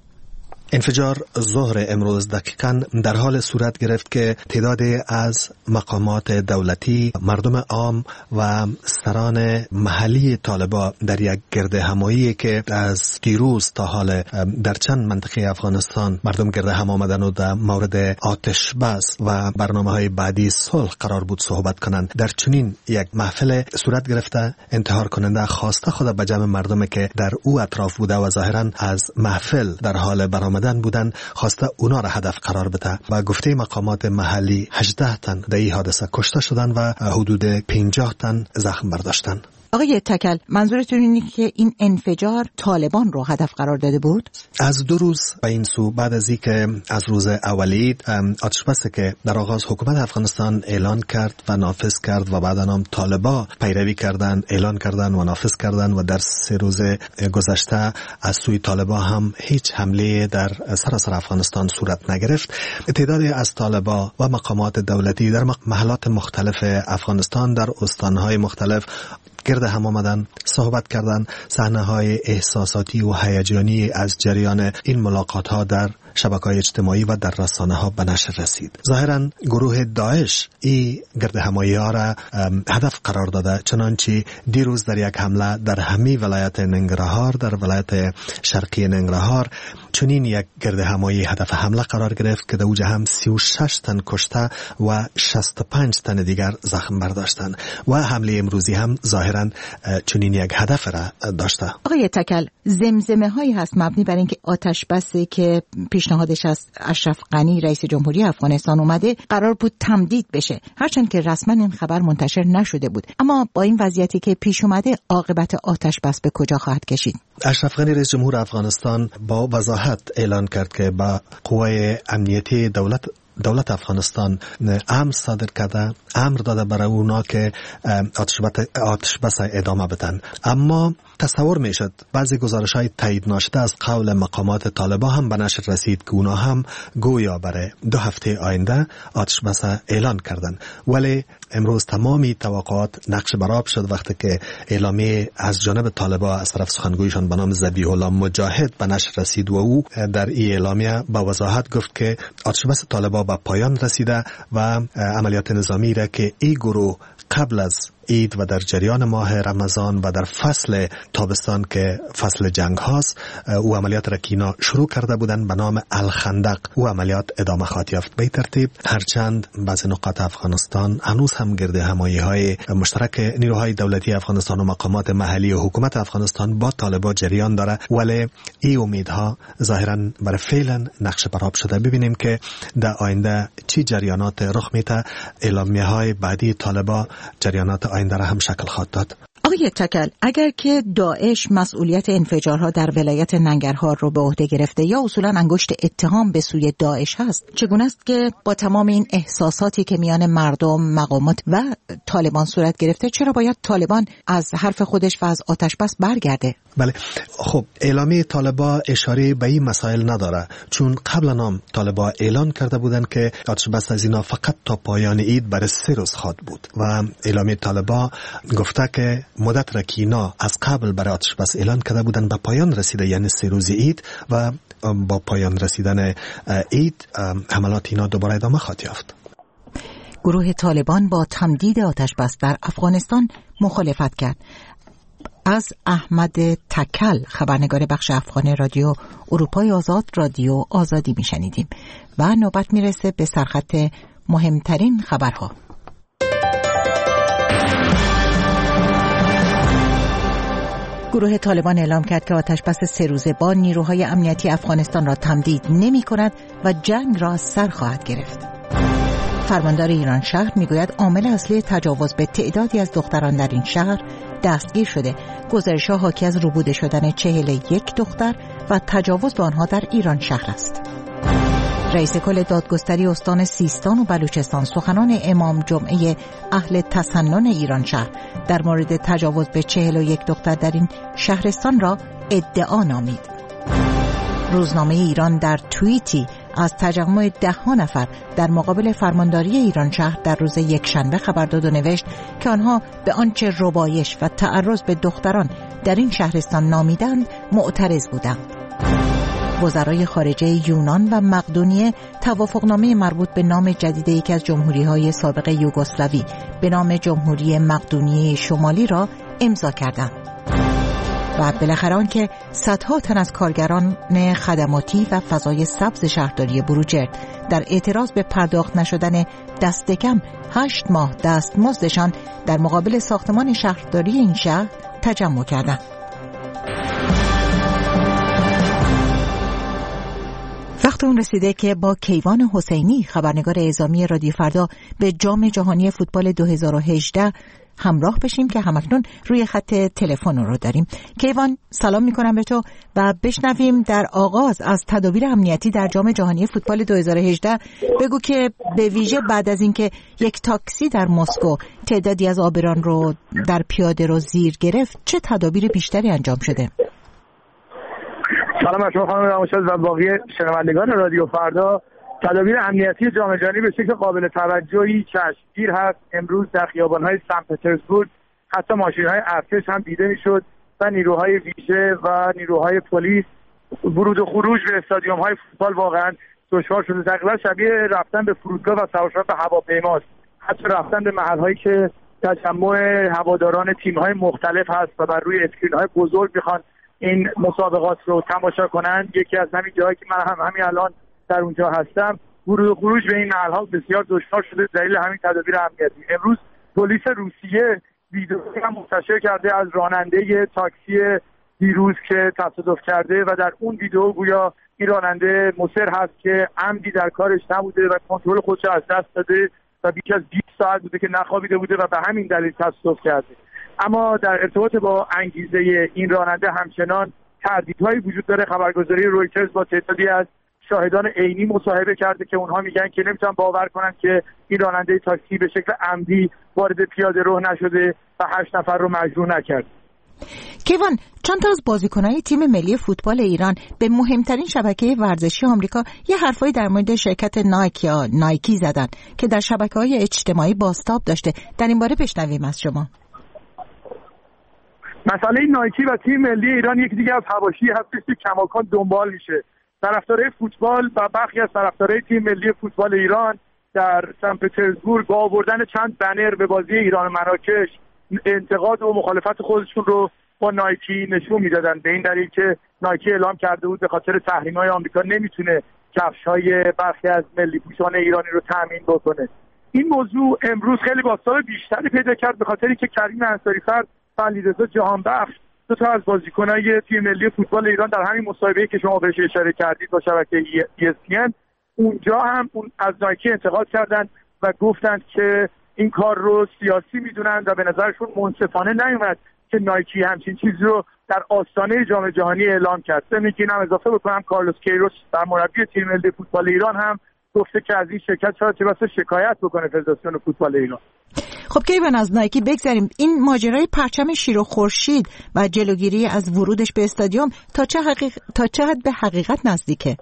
انفجار ظهر امروز دقیقاً در حال صورت گرفت که تعدادی از مقامات دولتی، مردم عام و سران محلی طالبان در یک گرد همایی که از دیروز تا حال در چند منطقه افغانستان مردم گرد هم آمدن و در مورد آتش بس و برنامه‌های بعدی صلح قرار بود صحبت کنند، در چنین یک محفل صورت گرفته انتحار کننده خواسته خود به جمع مردم که در او اطراف بوده و ظاهراً از محفل در حال برآمدن بودن خواسته اونا را هدف قرار بده و گفته مقامات محلی هجده تن در این حادثه کشته شدن و حدود پنجاه تن زخم برداشتن. آقای تکل، منظورتون اینه که این انفجار طالبان رو هدف قرار داده بود؟ از دو روز به این سو بعد از اینکه از روز اولید آتش بسی که در آغاز حکومت افغانستان اعلان کرد و نافذ کرد و بعدا هم طالبان پیروی کردن، اعلان کردن و نافذ کردن و در سه روز گذشته از سوی طالبان هم هیچ حمله در سراسر افغانستان صورت نگرفت. تعدادی از طالبان و مقامات دولتی در محلات مختلف افغانستان در استانهای مختلف گرد هم آمدن، صحبت کردن، صحنه‌های احساساتی و هیجانی از جریان این ملاقات ها در شبکه‌های اجتماعی و در رسانه‌ها به نشر رسید. ظاهراً گروه داعش این گرد همایی‌ها را هدف قرار داده، چنانچه دیروز در یک حمله در همین ولایت ننگرهار، در ولایت شرقی ننگرهار چنین یک گرد همایی هدف حمله قرار گرفت که در اوج هم سی و شش تن کشته و شصت و پنج تن دیگر زخم برداشتند و حمله امروزی هم ظاهراً چنین یک هدف را داشته. آقای تکل، زمزمه هایی هست مبنی بر اینکه آتش بسی که پیشنهادش از اشرف غنی رئیس جمهوری افغانستان اومده قرار بود تمدید بشه، هرچند که رسما این خبر منتشر نشده بود. اما با این وضعیتی که پیش اومده عاقبت آتش بس به کجا خواهد کشید؟ اشرف غنی رئیس جمهور افغانستان با وضاحت اعلان کرد که با قوای امنیتی دولت دولت افغانستان امر صادر کرده، امر داده برای اونا که آتش بس ادامه بدن. اما تصور میشد بعضی گزارش‌های تایید ناشده از قول مقامات طالبان هم به نشر رسید که اونا هم گویا برای دو هفته آینده آتش بس اعلان کردن، ولی امروز تمامی توقعات نقش برآب شد وقتی که اعلامیه از جانب طالبان از طرف سخنگویشان به نام ذبیح الله مجاهد به نشر رسید و او در این اعلامیه با وضاحت گفت که آتش بس طالبان به پایان رسیده و عملیات نظامی را که این گروه قبل از عید و در جریان ماه رمضان و در فصل تابستان که فصل جنگ هاست، او عملیات را که اینا شروع کرده بودن به نام الخندق، او عملیات ادامه خواهد یافت. به این ترتیب هرچند بعضی نقاط افغانستان هنوز هم گرد همایی های مشترک نیروهای دولتی افغانستان و مقامات محلی و حکومت افغانستان با طالبان جریان داره، ولی این امیدها ظاهرا برای فعلا نقش برآب شده. ببینیم که در آینده چی جریانات رخ میده. اعلامیه های بعدی طالبان جریانات آینده را هم شکل خواهد داد. آقای تکل، اگر که داعش مسئولیت انفجارها در ولایت ننگرهار رو به عهده گرفته یا اصولا انگشت اتهام به سوی داعش هست، چگونه است که با تمام این احساساتی که میان مردم، مقامات و طالبان صورت گرفته، چرا باید طالبان از حرف خودش و از آتش بس برگرده؟ بله، خب اعلامیه طالبان اشاره به این مسائل نداره، چون قبلا هم طالبان اعلان کرده بودن که آتش بس از اینا فقط تا پایان عید برای سه روز خواهد بود و اعلامیه طالبان گفته که مدت را که اینا از قبل برای آتش بس اعلان کرده بودن به پایان رسیده، یعنی سه روز عید، و با پایان رسیدن عید حملات اینا دوباره ادامه خواهد یافت. گروه طالبان با تمدید آتش بس در افغانستان مخالفت کرد. از احمد تکل، خبرنگار بخش افغان رادیو اروپای آزاد، رادیو آزادی میشنیدیم و نوبت میرسه به سرخط مهمترین خبرها. گروه طالبان اعلام کرد که آتش بس سه روزه با نیروهای امنیتی افغانستان را تمدید نمی کند و جنگ را از سر خواهد گرفت. فرماندار ایران شهر میگوید عامل اصلی تجاوز به تعدادی از دختران در این شهر دستگیر شده. گزارش‌ها حاکی از ربوده شدن چهل یک دختر و تجاوز به آنها در ایران شهر است. رئیس کل دادگستری استان سیستان و بلوچستان سخنان امام جمعه اهل تسنن ایران شهر در مورد تجاوز به چهل و یک دختر در این شهرستان را ادعا نامید. روزنامه ایران در توییتی از تجمع ده ها نفر در مقابل فرمانداری ایران شهر در روز یکشنبه خبر داد و نوشت که آنها به آنچه ربایش و تعرض به دختران در این شهرستان نامیدند معترض بودند. وزرای خارجه یونان و مقدونیه توافقنامه مربوط به نام جدید یکی از جمهوری‌های سابق یوگسلاوی به نام جمهوری مقدونیه شمالی را امضا کردند. و بالاخره آن که صدها تن از کارگران خدماتی و فضای سبز شهرداری بروجرد در اعتراض به پرداخت نشدن دست کم هشت ماه دستمزدشان در مقابل ساختمان شهرداری این شهر تجمع کردند. وقت اون رسیده که با کیوان حسینی، خبرنگار اعزامی رادیو فردا، به جام جهانی فوتبال دو هزار و هجده همراه بشیم که همکنون روی خط تلفن رو داریم. کیوان، سلام میکنم به تو و بشنویم در آغاز از تدابیر امنیتی در جام جهانی فوتبال دو هزار و هجده. بگو که به ویژه بعد از اینکه یک تاکسی در مسکو تعدادی از آبران رو در پیاده رو زیر گرفت، چه تدابیر بیشتری انجام شده؟ سلام بر شما خانم رامشاد و باقی شنوندگان رادیو فردا. تدابیر امنیتی جام جهانی به شکل قابل توجهی چشمگیر هست. امروز در خیابان‌های سن پترزبورگ حتی ماشین‌های ارتش هم دیده می‌شد و نیروهای ویژه و نیروهای پلیس. ورود و خروج به استادیوم‌های فوتبال واقعا دشوار شده. تقریبا شبیه رفتن به فرودگاه و سوار شدن به هواپیماست. حتی رفتن به محل‌هایی که تجمع هواداران تیم‌های مختلف هست و بر روی اسکرین‌های بزرگ می‌خوان این مسابقات رو تماشا کنند. یکی از همین جاهایی که من هم همین الان در اونجا هستم، ورود و خروج به این محل‌ها بسیار دشوار شده دلیل همین تدابیر امنیتی. امروز پلیس روسیه ویدئویی هم منتشر کرده از راننده تاکسی دیروز که تصادف کرده و در اون ویدئو گویا این راننده مصر هست که عمدی در کارش نبوده و کنترل خودش از دست داده و بیش از بیست ساعت بوده که نخوابیده بوده و به همین دلیل تصادف کرده. اما در ارتباط با انگیزه این راننده همچنان تردیدهایی وجود داره. خبرگزاری رویترز با تعدادی از شاهدان عینی مصاحبه کرده که اونها میگن که نمیتونن باور کنن که این راننده تاکسی به شکل عمدی وارد پیاده رو نشده و هشت نفر رو مجروح نکرد. کیوان، چند تا از بازیکن‌های تیم ملی فوتبال ایران به مهمترین شبکه ورزشی آمریکا یه حرفایی در مورد شرکت نایک یا نایکی زدن که در شبکه‌های اجتماعی بازتاب داشته. در این باره بشنویم از شما. مسئله نایکی و تیم ملی ایران یکی دیگه از حواشی هستش که کماکان دنبال میشه. طرفدارای فوتبال و برخی از طرفدارای تیم ملی فوتبال ایران در سن پترزبورگ با آوردن چند بنر به بازی ایران و مراکش انتقاد و مخالفت خودشون رو با نایکی نشون میدادن، به این دلیل که نایکی اعلام کرده بود به خاطر تحریم‌های آمریکا نمیتونه کفش‌های برخی از ملی پوشان ایرانی رو تامین بکنه. این موضوع امروز خیلی بازتاب بیشتری پیدا کرد به خاطری که کریم انصاری‌فرد و علیرضا جهانبخش دو تا از بازیکن‌های تیم ملی فوتبال ایران در همین مسابقه که شما بهش اشاره کردید با شبکه ای اس پی ان اونجا هم اون از نایکی انتقاد کردند و گفتند که این کار رو سیاسی میدونند و به نظرشون منصفانه نیومد که نایکی همچین چیزی رو در آستانه جام جهانی اعلام کرد. ضمن اینکه اینم اضافه بکنم کارلوس کیروش سرمربی تیم ملی فوتبال ایران هم گفته که از این شرکت شاید چه بسا شکایت بکنه فدراسیون فوتبال ایران. خب کیوان از نایکی بگذاریم، این ماجرای پرچم شیر و خورشید و جلوگیری از ورودش به استادیوم تا چه حقیق... تا چه حد به حقیقت نزدیکه؟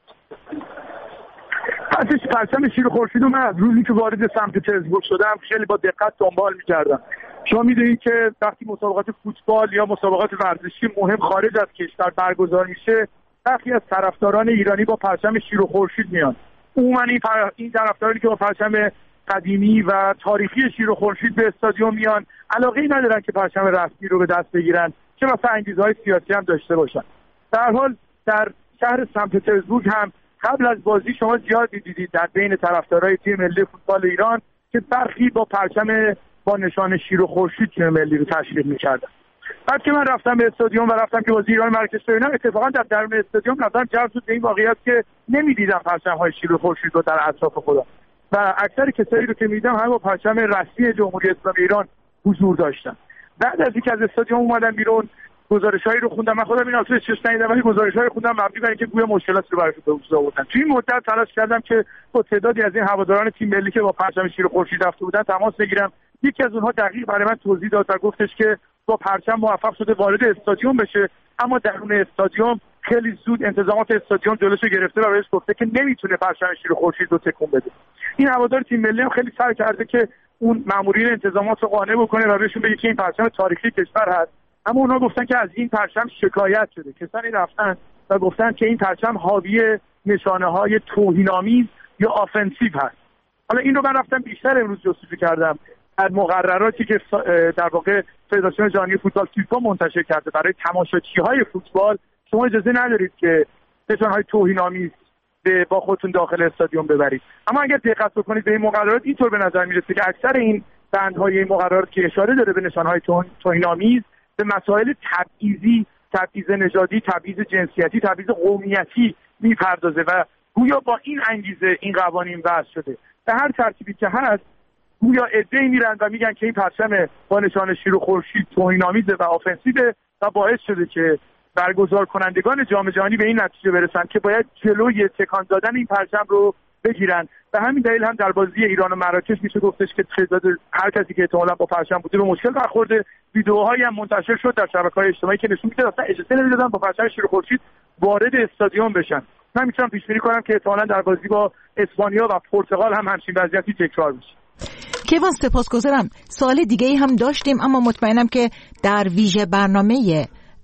پسش پرچم شیر و خورشید رو من از روزی که وارد سمت پترزبورگ شدم خیلی با دقت دنبال می‌کردم. شما می‌دونید که وقتی مسابقات فوتبال یا مسابقات ورزشی مهم خارج از کشور برگزار میشه، برخی از طرفداران ایرانی با پرچم شیر و خورشید میان. عموما این پر... این طرفدارانی که با پرچم قدیمی و تاریخی شیر و خورشید به استادیوم میان علاقه‌ای ندارن که پرچم رسمی رو به دست بگیرن، چه بسا انگیزه‌های سیاسی هم داشته باشن. در حال در شهر سن پترزبورگ هم قبل از بازی شما زیاد دیدید در بین طرفدارای تیم ملی فوتبال ایران که برخی با پرچم با نشان شیر و خورشید تیم ملی رو تشریف می‌کردن. بعد که من رفتم به استادیوم و رفتم که بازی ایران مرکز ببینم، اتفاقا در درون استادیوم نظرم جلب شد به این واقعیت که نمی‌دیدم پرچم‌های شیر و خورشید رو در اطراف خودم و اکثر کسایی رو که می‌دیدم همه با پرچم رسمی جمهوری اسلامی ایران حضور داشتن. بعد از اینکه از استادیوم اومدم بیرون گزارش‌هایی رو خوندم، من خودم این اصلا چش ندیدم ولی گزارش‌های خوندم مبنی بر اینکه گویا مشکلاتی رو براشون به وجود آوردن. توی این مدت تلاش کردم که با تعدادی از این هواداران تیم ملی که با پرچم شیر و خورشید رفته بودن تماس بگیرم. یکی از اونها دقیق برای من توضیح داد و گفتش که با پرچم موفق شده وارد استادیوم بشه، اما درون استادیوم خیلی زود انتظامات استادیوم جلوشو گرفته و بهش گفته که نمیتونه پرچم شیر و خورشید رو تکون بده. این هوادار تیم ملی هم خیلی سعی کرده که اون مامورین انتظامات رو قانع بکنه و بهشون بگه که این پرچم تاریخی کشور هست، اما اونا گفتن که از این پرچم شکایت شده. کسانی رفتن و گفتن که این پرچم حاوی نشانه‌های توهین‌آمیز یا آفنسیو هست. حالا این رو من رفتم بیشتر امروز جستجو کردم در مقرراتی که در واقع فدراسیون جهانی فوتبال فیفا منتشر کرده برای تماشاچی‌های فوتبال شما اجازه ندارید که نشانه‌های توهین‌آمیز به با خودتون داخل استادیوم ببرید. اما اگر دقت بکنید به این مقررات اینطور به نظر میرسه که اکثر این بندهای این مقررات که اشاره داره به نشانه‌های توهین‌آمیز به مسائل تبعیضی، تبعیض نژادی، تبعیض جنسیتی، تبعیض قومیتی میپردازه و گویا با این انگیزه این قوانین وضع شده. به هر ترتیبی که هست گویا عده‌ای میرن و میگن که این پرچم با نشان شیر و خورشید توهین‌آمیزه و آفنسیوه و باعث شده که برگزار کنندگان جام جهانی به این نتیجه برسن که باید جلوی تکان دادن این پرچم رو بگیرن. به همین دلیل هم در بازی ایران و مراکش میشه گفتش که تعداد هر کسی که احتمالاً با پرچم بوده به مشکل برخورده. ویدیوهایی هم منتشر شد در شبکه‌های اجتماعی که نشون میده اصلا اجازه نمیدادن با پرچم شیر و خورشید وارد استادیوم بشن. من میتونم پیش بینی کنم که احتمالاً در بازی با اسپانیا و پرتغال هم همچین وضعیتی تکرار بشه. کیوان سپاسگزارم. سوال دیگه ای هم داشتیم اما مطمئنم که در ویژه برنامه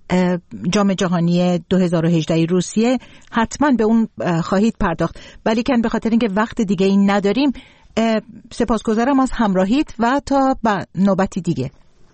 جام جهانی دو هزار و هجده روسیه حتما به اون خواهید پرداخت، ولی کن به خاطر اینکه وقت دیگه ای نداریم سپاسگزارم از همراهیت و تا نوبتی دیگه.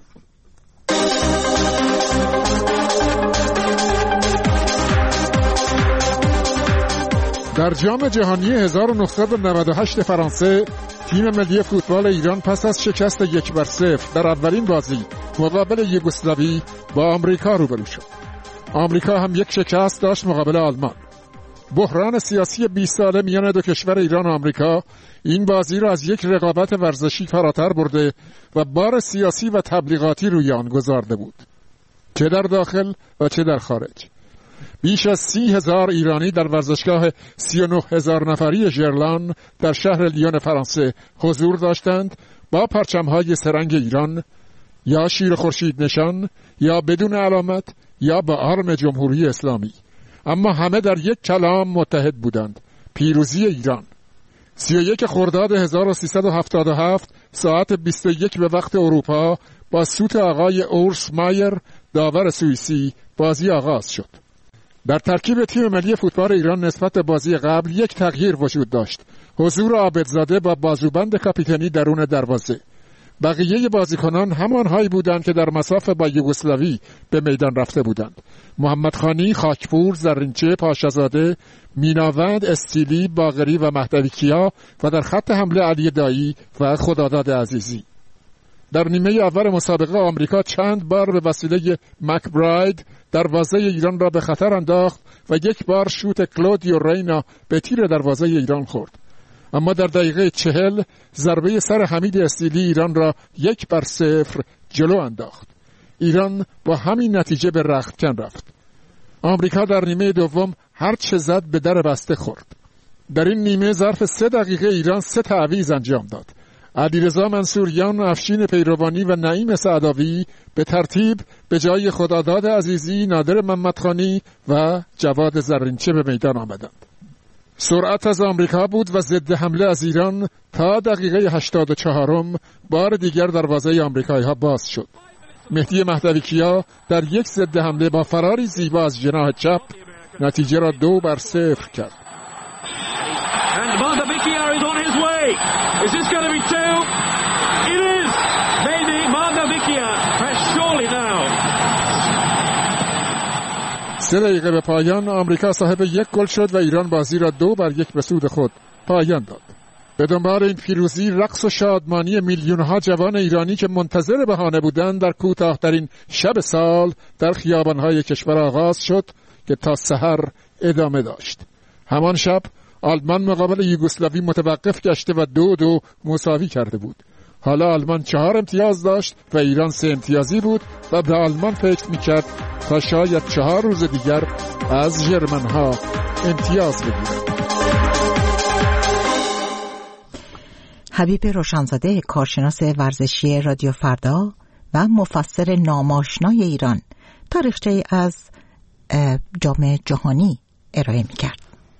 در جام جهانی هزار و نهصد و نود و هشت فرانسه تیم ملی فوتبال ایران پس از شکست یک بر صفر در اولین بازی مقابل یوگسلاوی با آمریکا روبرو شد. آمریکا هم یک شکست داشت مقابل آلمان. بحران سیاسی بیست ساله میان دو کشور ایران و آمریکا این بازی را از یک رقابت ورزشی فراتر برده و بار سیاسی و تبلیغاتی روی آن گذارده بود، چه در داخل و چه در خارج. بیش از سی هزار ایرانی در ورزشگاه سی و نه هزار نفری ژرلان در شهر لیون فرانسه حضور داشتند با پرچم‌های سرنگ ایران، یا شیر خورشید نشان، یا بدون علامت، یا با آرم جمهوری اسلامی، اما همه در یک کلام متحد بودند: پیروزی ایران. سی و یک خرداد هزار و سیصد و هفتاد و هفت ساعت بیست و یک به وقت اروپا با سوت آقای اورس مایر داور سوئیسی بازی آغاز شد. در ترکیب تیم ملی فوتبال ایران نسبت به بازی قبل یک تغییر وجود داشت: حضور عابدزاده با بازوبند کاپیتانی درون دروازه. بقیه بازیکنان همانهایی بودند که در مساف با یوگسلاوی به میدان رفته بودند. محمد خانی، خاکپور، زرینچه، پاشازاده، میناوند، استیلی، باقری و مهدوی کیا و در خط حمله علی دایی و خداداد عزیزی. در نیمه اول مسابقه آمریکا چند بار به وسیله مکبراید دروازه ایران را به خطر انداخت و یک بار شوت کلودیو رینا به تیر دروازه ایران خورد. اما در دقیقه چهل ضربه سر حمید استیلی ایران را یک بر صفر جلو انداخت. ایران با همین نتیجه به رختکن رفت. آمریکا در نیمه دوم هر چه زد به در بسته خورد. در این نیمه ظرف سه دقیقه ایران سه تعویض انجام داد. علیرضا منصوریان، افشین پیروانی و نعیم سعداوی به ترتیب به جای خداداد عزیزی، نادر محمدخانی و جواد زرینچه به میدان آمدند. سرعت از آمریکا بود و ضد حمله از ایران تا دقیقه هشتاد و چهارم بار دیگر دروازه آمریکایی ها باز شد. مهدی مهدوی کیا در یک ضد حمله با فراری زیبا از جناح چپ نتیجه را دو بر صفر کرد. And Mandavikia is on his way. Is this going to be two? It is. Maybe Mandavikia has surely now. سه دقیقه به پایان آمریکا صاحب یک گل شد و ایران بازی را دو بر یک به سود خود پایان داد. به دنبال این پیروزی رقص و شادمانی میلیون‌ها جوان ایرانی که منتظر بهانه بودند در کوتاه‌ترین شب سال در خیابان‌های کشور آغاز شد که تا سحر ادامه داشت. همان شب آلمان مقابل یوگسلاوی متوقف گشته و دو دو مساوی کرده بود. حالا آلمان چهار امتیاز داشت و ایران سه امتیازی بود و به آلمان فکر میکرد تا شاید چهار روز دیگر از ژرمن‌ها امتیاز بگیرد. حبیب روشنزاده، کارشناس ورزشی رادیو فردا و مفسر ناماشنای ایران، تاریخچه‌ای از جام جهانی ارائه میکرد.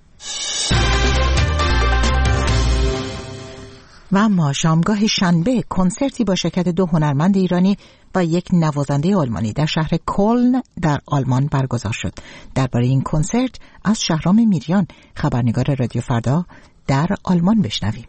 و اما شامگاه شنبه کنسرتی با شرکت دو هنرمند ایرانی و یک نوازنده آلمانی در شهر کلن در آلمان برگزار شد. درباره این کنسرت از شهرام میریان، خبرنگار رادیو فردا، در آلمان بشنویم.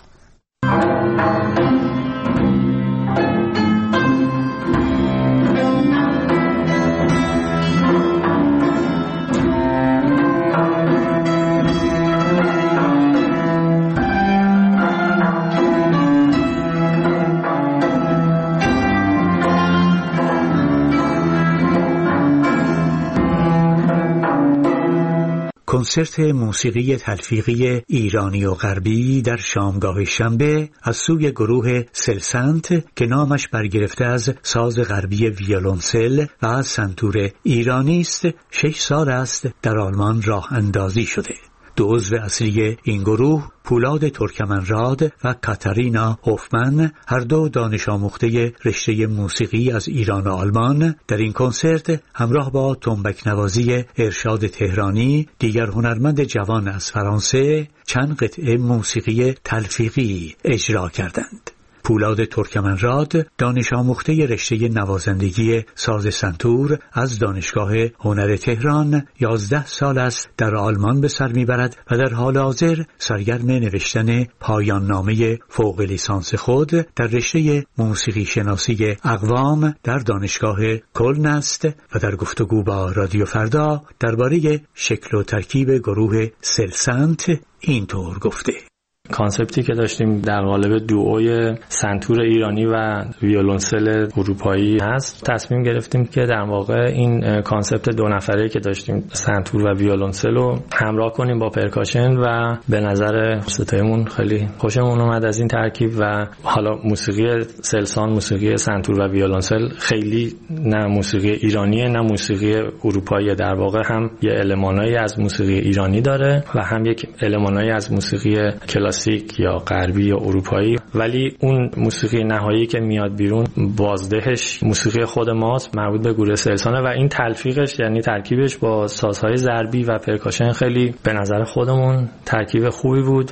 کنسرت موسیقی تلفیقی ایرانی و غربی در شامگاه شنبه از سوی گروه سلسنت که نامش برگرفته از ساز غربی ویولنسل و از سنتور ایرانی است، شش سال است در آلمان راه اندازی شده. دو عضو اصلی این گروه، پولاد ترکمنراد و کاتارینا هوفمن، هر دو دانش آموخته رشته موسیقی از ایران و آلمان، در این کنسرت همراه با تنبک نوازی ارشاد تهرانی، دیگر هنرمند جوان از فرانسه، چند قطعه موسیقی تلفیقی اجرا کردند. پولاد ترکمنراد دانش آموخته رشته نوازندگی ساز سنتور از دانشگاه هنر تهران یازده سال است در آلمان به سر میبرد و در حال حاضر سرگرم نوشتن پایان نامه فوق لیسانس خود در رشته موسیقی شناسی اقوام در دانشگاه کلن است و در گفتگو با رادیو فردا درباره شکل و ترکیب گروه سلسنت اینطور گفته: کانسپتی که داشتیم در قالب دوئوی سنتور ایرانی و ویولنسل اروپایی هست. تصمیم گرفتیم که در واقع این کانسپت دو نفره که داشتیم، سنتور و ویولنسل، رو همراه کنیم با پرکاشن و به نظر ستایمون خیلی خوشمون اومد از این ترکیب. و حالا موسیقی سلسان، موسیقی سنتور و ویولنسل خیلی نه موسیقی ایرانیه نه موسیقی اروپایی، در واقع هم یه المانایی از موسیقی ایرانی داره و هم یک المانایی از موسیقی کلاسیک یا غربی یا اروپایی، ولی اون موسیقی نهایی که میاد بیرون بازدهش موسیقی خود ماست، مربوط به گروه سلسانه و این تلفیقش یعنی ترکیبش با سازهای ضربی و پرکاشن خیلی به نظر خودمون ترکیب خوبی بود.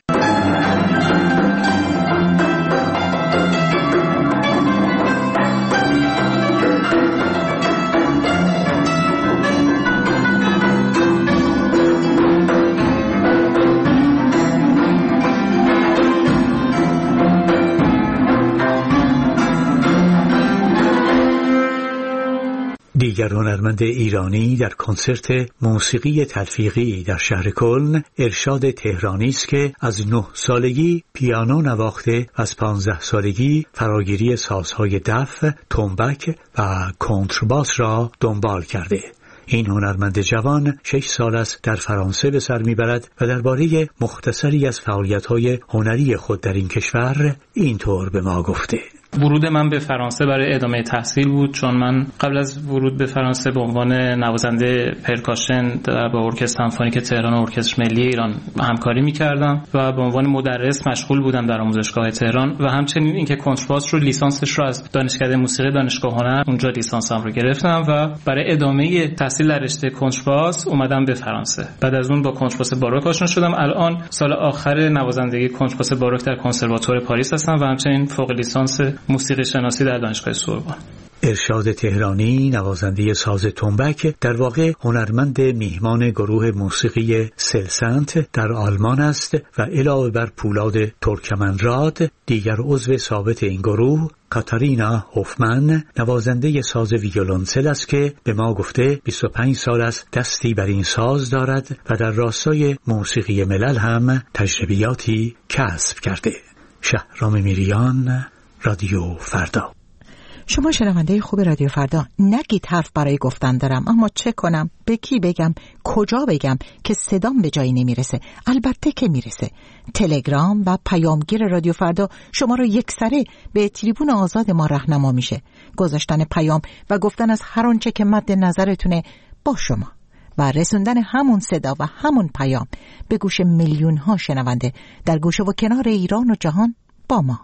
دیگر هنرمند ایرانی در کنسرت موسیقی تلفیقی در شهر کلن ارشاد تهرانی است که از نه سالگی پیانو نواخته و از پانزده سالگی فراگیری سازهای دف، تنبک و کنترباس را دنبال کرده. این هنرمند جوان شش سال است در فرانسه به سر میبرد و درباره مختصری از فعالیت‌های هنری خود در این کشور اینطور به ما گفته: ورود من به فرانسه برای ادامه تحصیل بود، چون من قبل از ورود به فرانسه به عنوان نوازنده پرکاشن در با ارکستر سمفونیک تهران و ارکستر ملی ایران همکاری می‌کردم و به عنوان مدرس مشغول بودم در آموزشگاه تهران و همچنین اینکه کنترباس رو لیسانسش رو از دانشکده موسیقی دانشگاه هنر اونجا لیسانسم رو گرفتم و برای ادامه تحصیل در رشته کنترباس اومدم به فرانسه. بعد از اون با کنترباس باروک آشنا شدم. الان سال آخر نوازندگی کنترباس باروک در کنسرواتوار پاریس هستم و همچنین فوق لیسانس موسیقی شناسی در دانشگاه سوربن. ارشاد تهرانی نوازنده ساز تنبک در واقع هنرمند میهمان گروه موسیقی سلسنت در آلمان است و علاوه بر پولاد ترکمنراد دیگر عضو ثابت این گروه کاتارینا هوفمن نوازنده ساز ویولنسل است که به ما گفته بیست و پنج سال است دستی بر این ساز دارد و در راستای موسیقی ملل هم تجربیاتی کسب کرده. شهرام میریان، رادیو فردا. شما شنونده خوب رادیو فردا، نگید حرف برای گفتن دارم، اما چه کنم؟ به کی بگم؟ کجا بگم که صدام به جایی نمیرسه؟ البته که میرسه. تلگرام و پیامگیر رادیو فردا شما رو یکسره به تریبون آزاد ما راهنما میشه. گذاشتن پیام و گفتن از هر آنچه که مد نظرتونه با شما و رسوندن همون صدا و همون پیام به گوش میلیون ها شنونده در گوشه و کنار ایران و جهان با ما.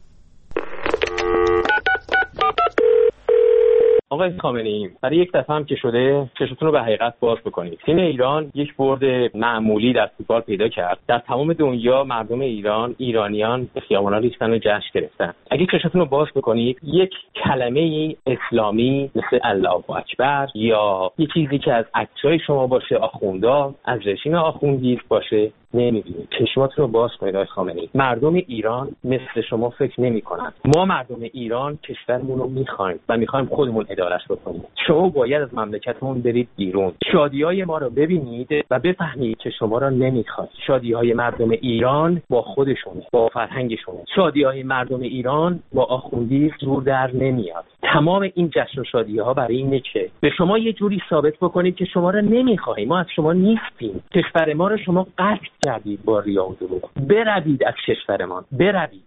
آقای خامنه‌ای، برای یک دفعه هم که شده چشمتون رو به حقیقت باز بکنید. تیم ایران یک برد معمولی در فوتبال پیدا کرد. در تمام دنیا مردم ایران، ایرانیان به خیابانا ریختن و جشن گرفتن. اگه چشمتون رو باز بکنید، یک کلمه اسلامی مثل الله اکبر یا یه چیزی که از عکسای شما باشه، آخوندا، از رژیم آخوندی باشه، نمی‌بینید. چشماتون رو باز کنید آقای خامنه‌ای. مردم ایران مثل شما فکر نمی‌کنن. ما مردم ایران کشورمون رو می‌خوایم و می‌خوایم خودمون اداره‌اش بکنیم. شما باید از مملکتمون برید بیرون. شادی‌های ما رو ببینید و بفهمید که شما را نمی‌خواید. شادی‌های مردم ایران با خودشونه، با فرهنگشونه. شادی‌های مردم ایران با آخوندی جور در نمیاد. تمام این جشن و شادی‌ها برای اینه که به شما یه جوری ثابت بکنید که شما را نمی‌خوایم. ما از شما نیستیم. کشور ما رو شما قطع کردید با ریا و دروغ. بروید از کشورمان، بروید.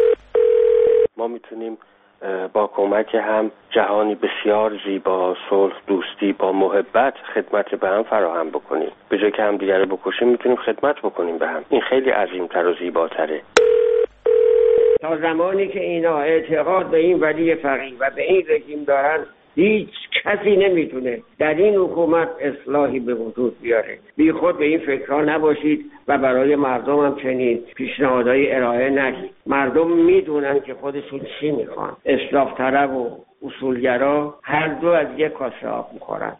ما میتونیم با کمک هم جهانی بسیار زیبا، صلح، دوستی، با محبت خدمت به هم فراهم بکنیم. به جای که هم دیگر رو بکشیم میتونیم خدمت بکنیم به هم. این خیلی عظیمتر و زیباتره. تا زمانی که اینا اعتقاد به این ولی فقیه و به این رژیم دارن، هیچ کسی نمیتونه در این حکومت اصلاحی به وجود بیاره. بی خود به این فکرها نباشید و برای مردم هم چنین پیشنهادهای ارائه ندید. مردم میدونن که خودشون چی میخوان. اصلاح طلب و اصولگرا هر دو از یک کاسه آب میخورن.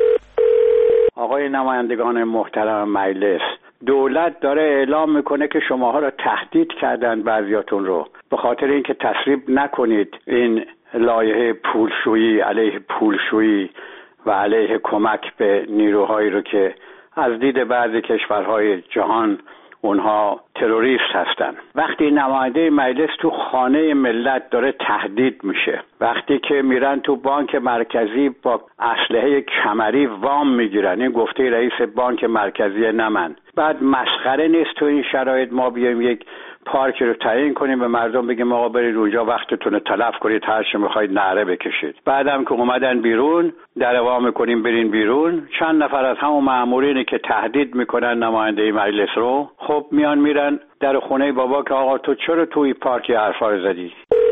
آقای نمایندگان محترم مجلس، دولت داره اعلام میکنه که شماها رو تهدید کردن بعضیاتون رو به خاطر اینکه تصویب نکنید این لایحه پولشویی، علیه پولشویی و علیه کمک به نیروهایی رو که از دید بعضی کشورهای جهان اونها تروریست هستن. وقتی نماینده مجلس تو خانه ملت داره تهدید میشه، وقتی که میرن تو بانک مرکزی با اسلحه کمری وام میگیرن، این گفته رئیس بانک مرکزی نه من، بعد مسخره نیست تو این شرایط ما بیایم یک پارک رو تعیین کنیم به مردم بگیم آقا برید اونجا وقتتون رو تلف کنید، هر چی میخواید نعره بکشید. بعدم که اومدن بیرون در وا میکنیم برین بیرون، چند نفر از همون مامورینی که تهدید میکنن نماینده مجلس رو، خب میان میرن در خونه بابا که آقا تو چرا توی پارک حرفا رو زدی؟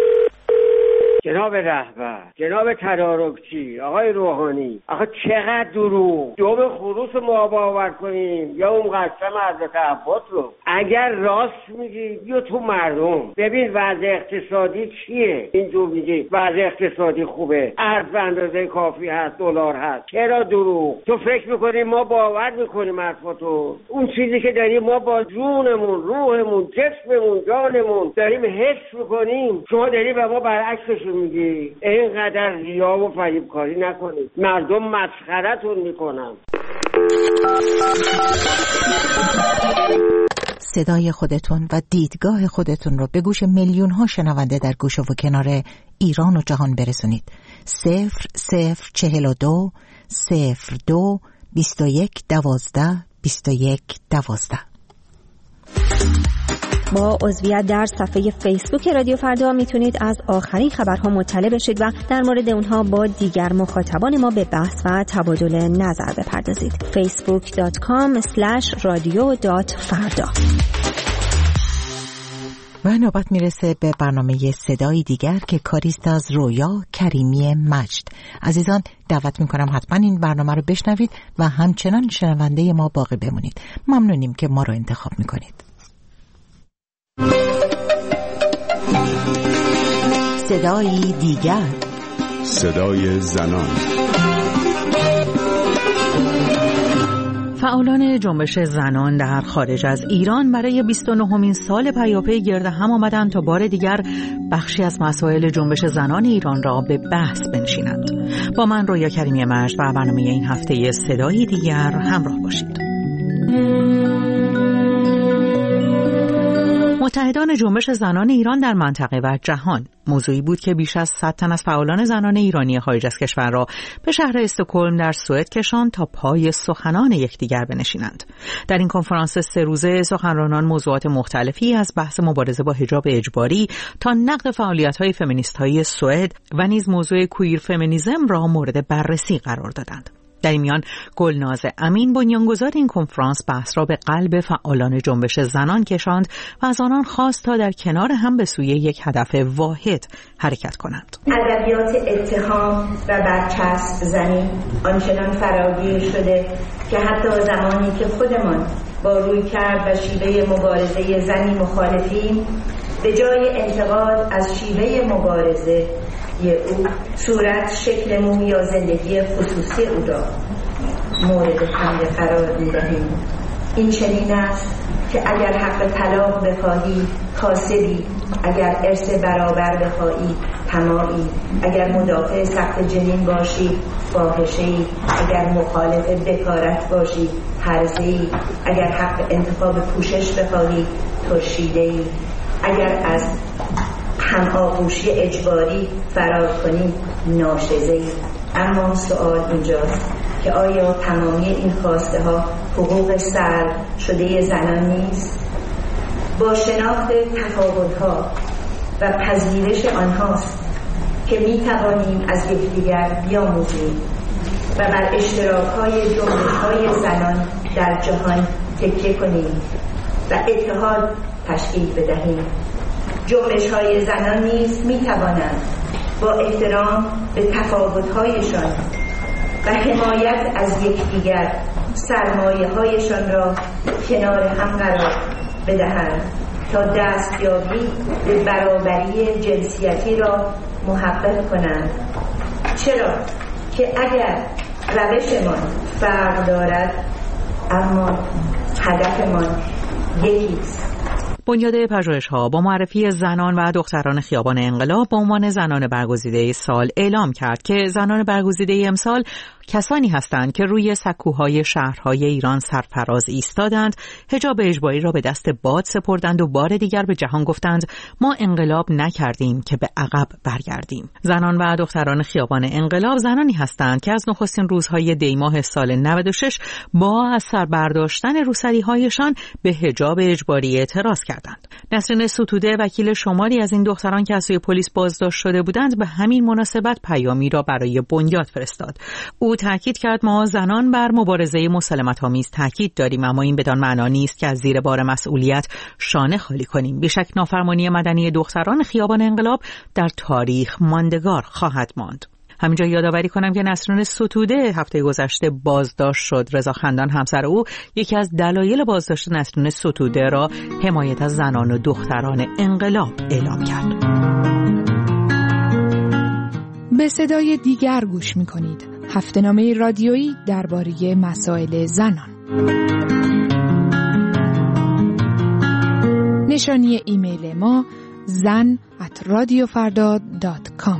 جناب رهبر، جناب تدارکچی، آقای روحانی، آخه چقدر دروغ. جو به خروس ما باور کنیم یا اون قسم حضرت عباس رو؟ اگر راست میگی بیا تو مردم ببین وضع اقتصادی چیه. اینجور میگی وضع اقتصادی خوبه، ارز به اندازه کافی هست، دلار هست. چرا دروغ؟ تو فکر میکنی ما باور میکنیم حرفاتو؟ اون چیزی که داریم ما با جونمون، روحمون، جسممون، جانمون داریم حس میکنیم، شما داری به ما برعکسش خودتون میگی؟ اینقدر ریا و فریبکاری نکنید، مردم مسخرتون میکنن. صدای خودتون و دیدگاه خودتون رو به گوش میلیون ها شنونده در گوش و کنار ایران و جهان برسونید. صفر صفر چهل و دو صفر دو بیست و یک دوازده بیست و یک دوازده. با عضویت در صفحه فیسبوک رادیو فردا میتونید از آخرین خبرها مطلع بشید و در مورد اونها با دیگر مخاطبان ما به بحث و تبادل نظر بپردازید. فیسبوک دات کام اسلش رادیو دات فردا. و نوبت میرسه به برنامه صدای دیگر که کاریست از رویا کریمی مجد. عزیزان دعوت میکنم حتما این برنامه رو بشنوید و همچنان شنونده ما باقی بمونید. ممنونیم که ما رو انتخاب میکنید. صدای دیگر، صدای زنان. فعالان جنبش زنان در خارج از ایران برای بیست و نهمین سال پیاپی گرد هم آمدند تا بار دیگر بخشی از مسائل جنبش زنان ایران را به بحث بنشینند. با من رویا کریمی مجد و برنامه این هفته صدای دیگر همراه باشید. متحدان جنبش زنان ایران در منطقه و جهان موضوعی بود که بیش از صد تن از فعالان زنان ایرانی خارج از کشور را به شهر استکهلم در سوئد کشاند تا پای سخنان یکدیگر بنشینند. در این کنفرانس سه روزه سخنرانان موضوعات مختلفی از بحث مبارزه با حجاب اجباری تا نقد فعالیت‌های فمینیست‌های سوئد و نیز موضوع کویر فمینیسم را مورد بررسی قرار دادند. در این میان گلناز امین بنیانگذار این کنفرانس بحث را به قلب فعالان جنبش زنان کشاند و از آنان خواست تا در کنار هم به سوی یک هدف واحد حرکت کنند. ادبیات اتهام و برچسب زنی آنچنان فراگیر شده که حتی زمانی که خودمان با رویکرد و شیوه مبارزه زنی مخالفیم، به جای انتقاد از شیوه مبارزه او صورت، شکل مو یا زندگی خصوصی او را مورد حمله قرار می‌دهیم. این چنین است که اگر حق طلاق بخواهی کاسبی، اگر ارث برابر بخواهی طماعی، اگر مدافع سقط جنین باشی فاحشه‌ای، اگر مخالف بکارت باشی هرزه‌ای، اگر حق انتخاب پوشش بخواهی ترشیده‌ای، اگر از هم آغوشی اجباری فرار کنی ناشزه‌ای. اما سوال اینجاست که آیا تمامی این خواسته ها حقوق سلب شده زنان نیست؟ با شناخت تفاوت ها و پذیرش آنهاست که می توانیم از یکدیگر بیاموزیم و بر اشتراک های جنبش های زنان در جهان تکیه کنیم و اتحاد تشکیل بدهیم. جنبش های زنان نیز می توانند با احترام به تفاوت هایشان و حمایت از یکدیگر سرمایه هایشان را کنار هم قرار بدهند تا دستیابی به برابری جنسیتی را محقق کنند. چرا که اگر روشمان فرق دارد اما هدفمان یکیست. بنیاد پژوهش‌ها با معرفی زنان و دختران خیابان انقلاب به عنوان زنان برگزیده سال اعلام کرد که زنان برگزیده امسال کسانی هستند که روی سکوهای شهرهای ایران سرفراز ایستادند، حجاب اجباری را به دست باد سپردند و بار دیگر به جهان گفتند ما انقلاب نکردیم که به عقب برگردیم. زنان و دختران خیابان انقلاب زنانی هستند که از نخستین روزهای دی ماه سال نود و شش با از سر برداشتن روسری‌هایشان به حجاب اجباری اعتراض کردند. نسرین ستوده وکیل شماری از این دختران که از سوی پلیس بازداشت شده بودند به همین مناسبت پیامی را برای بنیاد فرستاد. او تاکید کرد ما زنان بر مبارزه مسالمت‌آمیز تاکید داریم، اما این بدان معنا نیست که از زیر بار مسئولیت شانه خالی کنیم. بیشک نافرمانی مدنی دختران خیابان انقلاب در تاریخ ماندگار خواهد ماند. همینجا یادآوری کنم که نسرین ستوده هفته گذشته بازداشت شد. رضا خندان همسر او یکی از دلایل بازداشت نسرین ستوده را حمایت از زنان و دختران انقلاب اعلام کرد. به صدای دیگر گوش می‌کنید. هفته‌نامه رادیویی درباره مسائل زنان. نشانی ایمیل ما زن ات رادیو فردا دات کام.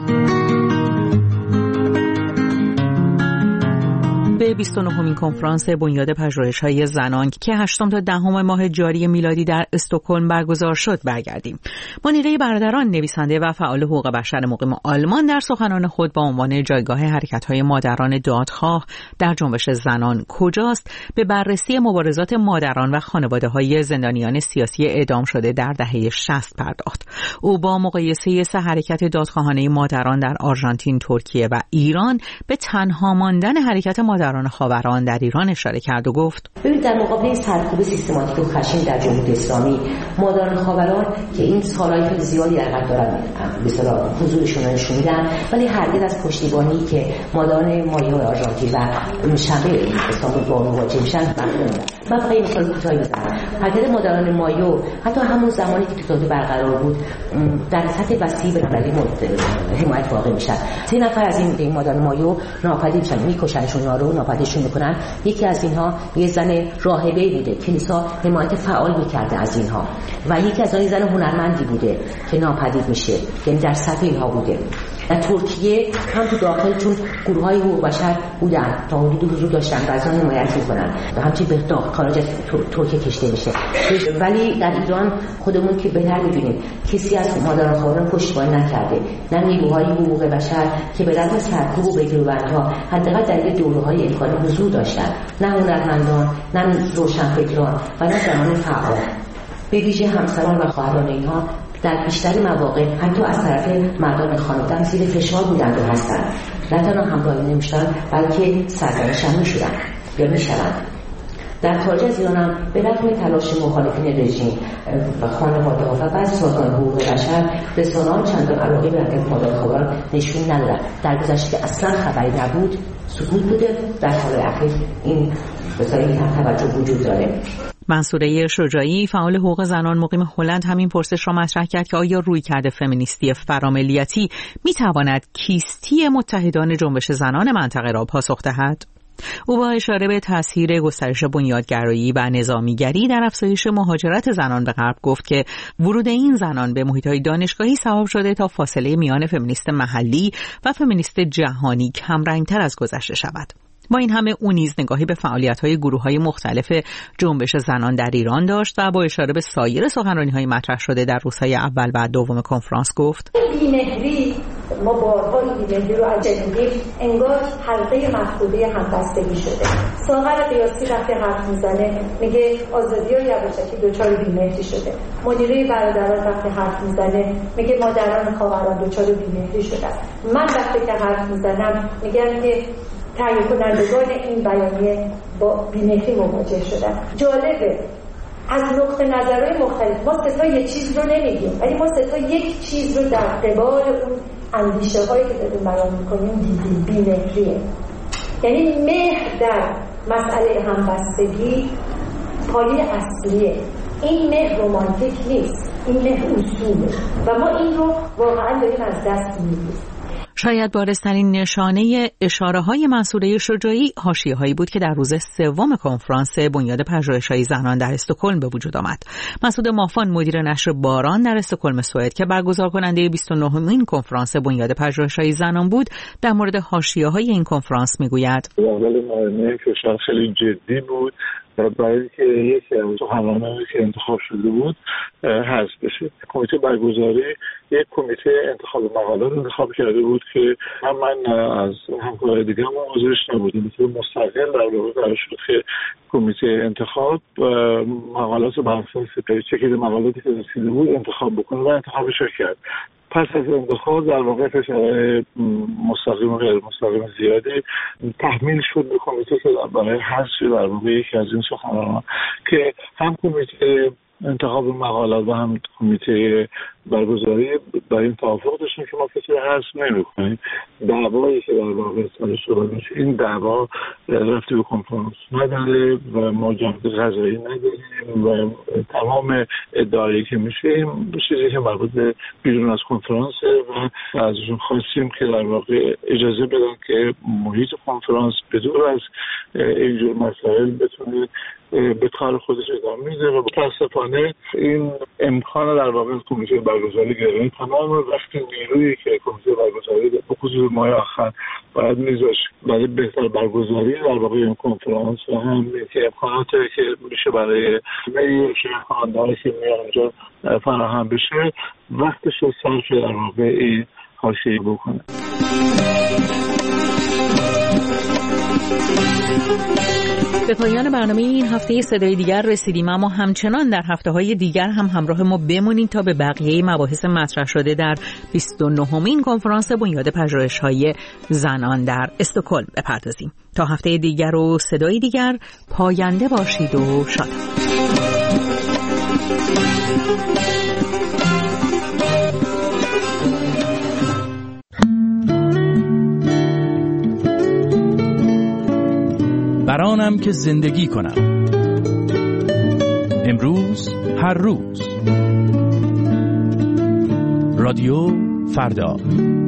به بیست و نهمین کنفرانس بنیاد پژوهش‌های زنان که هشتم تا دهم ماه جاری میلادی در استکهلم برگزار شد برگردیم. منیره برادران، نویسنده و فعال حقوق بشر مقیم آلمان، در سخنان خود با عنوان جایگاه حرکت‌های مادران دادخواه در جنبش زنان کجاست به بررسی مبارزات مادران و خانواده‌های زندانیان سیاسی اعدام شده در دهه شصت پرداخت. او با مقایسه سه حرکت دادخواهانه مادران در آرژانتین، ترکیه و ایران به تنها ماندن حرکت مادران خاوران در ایران اشاره کرد و گفت: ببینید در مقابل سرکوب سیستماتیک و خشن در جمهوری اسلامی، مادران خاوران که این سالهای خیلی زیادی در قد دارن به اصطلاح حضورشون رو نشون میدن، ولی هرگز از پشتیبانی که مادران مایه آرژانتین و شنبه اسلام با مواجه میشن محروم. من فقط این مثال کوتاهی میزنم. حرکت مادران مایو حتی همون زمانی که دیکتاتوری برقرار بود در سطح وسیع به نظری حمایت واقع میشن. سه نفر از این این مادران مایو ناپدید میشن، میکشنشون، اینا رو ناپدیدشون میکنن. یکی از اینها یه زن راهبه بوده، کلیسا حمایت فعال میکرده از اینها، و یکی از اون زن هنرمندی بوده که ناپدید میشه، یعنی در سطح اینها بوده. در ترکیه هم تو داخل چون گروه‌های حقوق بشر بودن تا حدودی حضور داشتن و از آن حمایت میکنن و همچنین به داخل خارج از ترکیه کشته میشه. ولی در ایران خودمون که بهتر می‌بینیم کسی از مادران خاوران پشتیبانی نکرده، نه نیروهای حقوق بشر که به رغم سرکوب و بگیروبندها حداقل در این دوره‌های امکان حضور داشتن، نه هنرمندان، نه روشنفکران و نه زنان فعال. به ویژه همسران و خواهران اینها در بیشتر مواقع حتی از طرف مردان خانواده زیر فشار بودند و هستند. نه تنها همراهی نمی‌شدند بلکه سرزنش هم می‌شدند یا می‌شوند. در خارج از ایران هم به رغم تلاش مخالفین رژیم و خانواده‌ها و بعضی سازمان حقوق بشر، رسانه‌ها چندان علاقه به حرکت مادران خاوران نشون ندادند. در گذشته که اصلا خبری نبود، سکوت بوده. در حال اخیر این بسیاری توجه وجود داره. منصوره شجاعی، فعال حقوق زنان مقیم هلند، همین پرسش را مطرح کرد که آیا رویکرد فمینیستی فراملیتی می‌تواند کیستی متحدان جنبش زنان منطقه را پاسخ دهد؟ او با اشاره به تأثیر گسترش بنیادگرایی و نظامیگری در افزایش مهاجرت زنان به غرب گفت که ورود این زنان به محیط‌های دانشگاهی سبب شده تا فاصله میان فمینیست محلی و فمینیست جهانی کمرنگ‌تر از گذشته شود. با این همه او نیز نگاهی به فعالیت‌های گروه‌های مختلف جنبش زنان در ایران داشت و با اشاره به سایر سخنرانی‌های مطرح شده در روزهای اول و دوم کنفرانس گفت: بی‌مهری، ما بارها این بی‌مهری رو از جدیدی انگار حلقه مفقوده همبستگی شده. ساغر قیاسی وقتی حرف میزنه میگه آزادی‌ها یواشکی دچار بی‌مهری شده. مدیره برادران وقتی حرف میزنه میگه مادران خاوران دچار بی‌مهری شدن. من وقتی که حرف میزنم میگم که تهیه کنندگان این بیانیه با بی‌مهری مواجه شدن. جالبه از نقطه نظرهای مختلف ما سه تا یک چیز رو نمیگیم، ولی ما سه تا یک چیز رو در قبال اون اندیشه هایی که داریم بیان میکنیم دیدیم. بی‌مهریه، یعنی مهر در مسئله همبستگی پایه اصلیه. این مهر رمانتیک نیست، این مهر اصوله و ما این رو واقعا داریم از دست میدیم. شاید بارزترین نشانه اشاره‌های منصوره شجاعی حاشیه‌هایی بود که در روز سوم کنفرانس بنیاد پژوهش‌های زنان در استکهلم به وجود آمد. مسعود مافان، مدیر نشر باران در استکهلم سوئد که برگزار کننده بیست و نهمین کنفرانس بنیاد پژوهش‌های زنان بود، در مورد حاشیه‌های این کنفرانس می‌گوید: اول معاینه کشور خیلی جدی بود برای اینکه یکی از سخنرانانی که انتخاب شده بود حذف بشه. کمیته برگزاری یک کمیته انتخاب مقالات انتخاب کرده بود که هم من از همکارای دیگه هم حاضرش نبودیم، مثل مستقل در واقع قرار شد که کمیته انتخاب مقالات بر اساس چکیده مقالاتی که رسیده بود انتخاب بکنه و انتخابش کرد. پس از انتخاب در واقع فشارهای مستقیم و غیر مستقیم زیادی تحمیل شد به کمیته که برای حذف در واقع یکی از این سخنرانان که هم کمیته انتخاب مقالات و هم کمیته برگزاری برای این توافق داشتیم که ما کسی حذف نمی‌کنیم. دعوایی که در واقع سر صحبت میشه، این دعوا رفتی به کنفرانس نداره و ما جنبه قضایی نداریم و تمام ادعایی که میشه این چیزی که مربوط به بیرون از کنفرانس و ازشون خواستیم که در واقع اجازه بدن که محیط کنفرانس بدون از اینجور مسائل بتونه به کار خودش ادامه میده و متاسفانه این امکان در واقع کمیته برگزاری گردن تمام وقتی نیرویی که کمیته برگزاری به خصوص ماه آخر باید میذاش برای بهتر برگزاری در واقع این کنفرانس و هم که امکاناتی که میشه برای همه شهروندانی که میان اونجا فراهم بشه وقتش رو صرف در واقع این حاشیه بکنه. به پایان برنامه این هفته صدای دیگر رسیدیم، اما همچنان در هفته‌های دیگر هم همراه ما بمونید تا به بقیه مباحث مطرح شده در بیست و نهمین کنفرانس بنیاد پژوهش‌های زنان در استکهلم بپردازیم. تا هفته دیگر و صدای دیگر، پاینده باشید و شاد. برانم که زندگی کنم، امروز هر روز. رادیو فردا.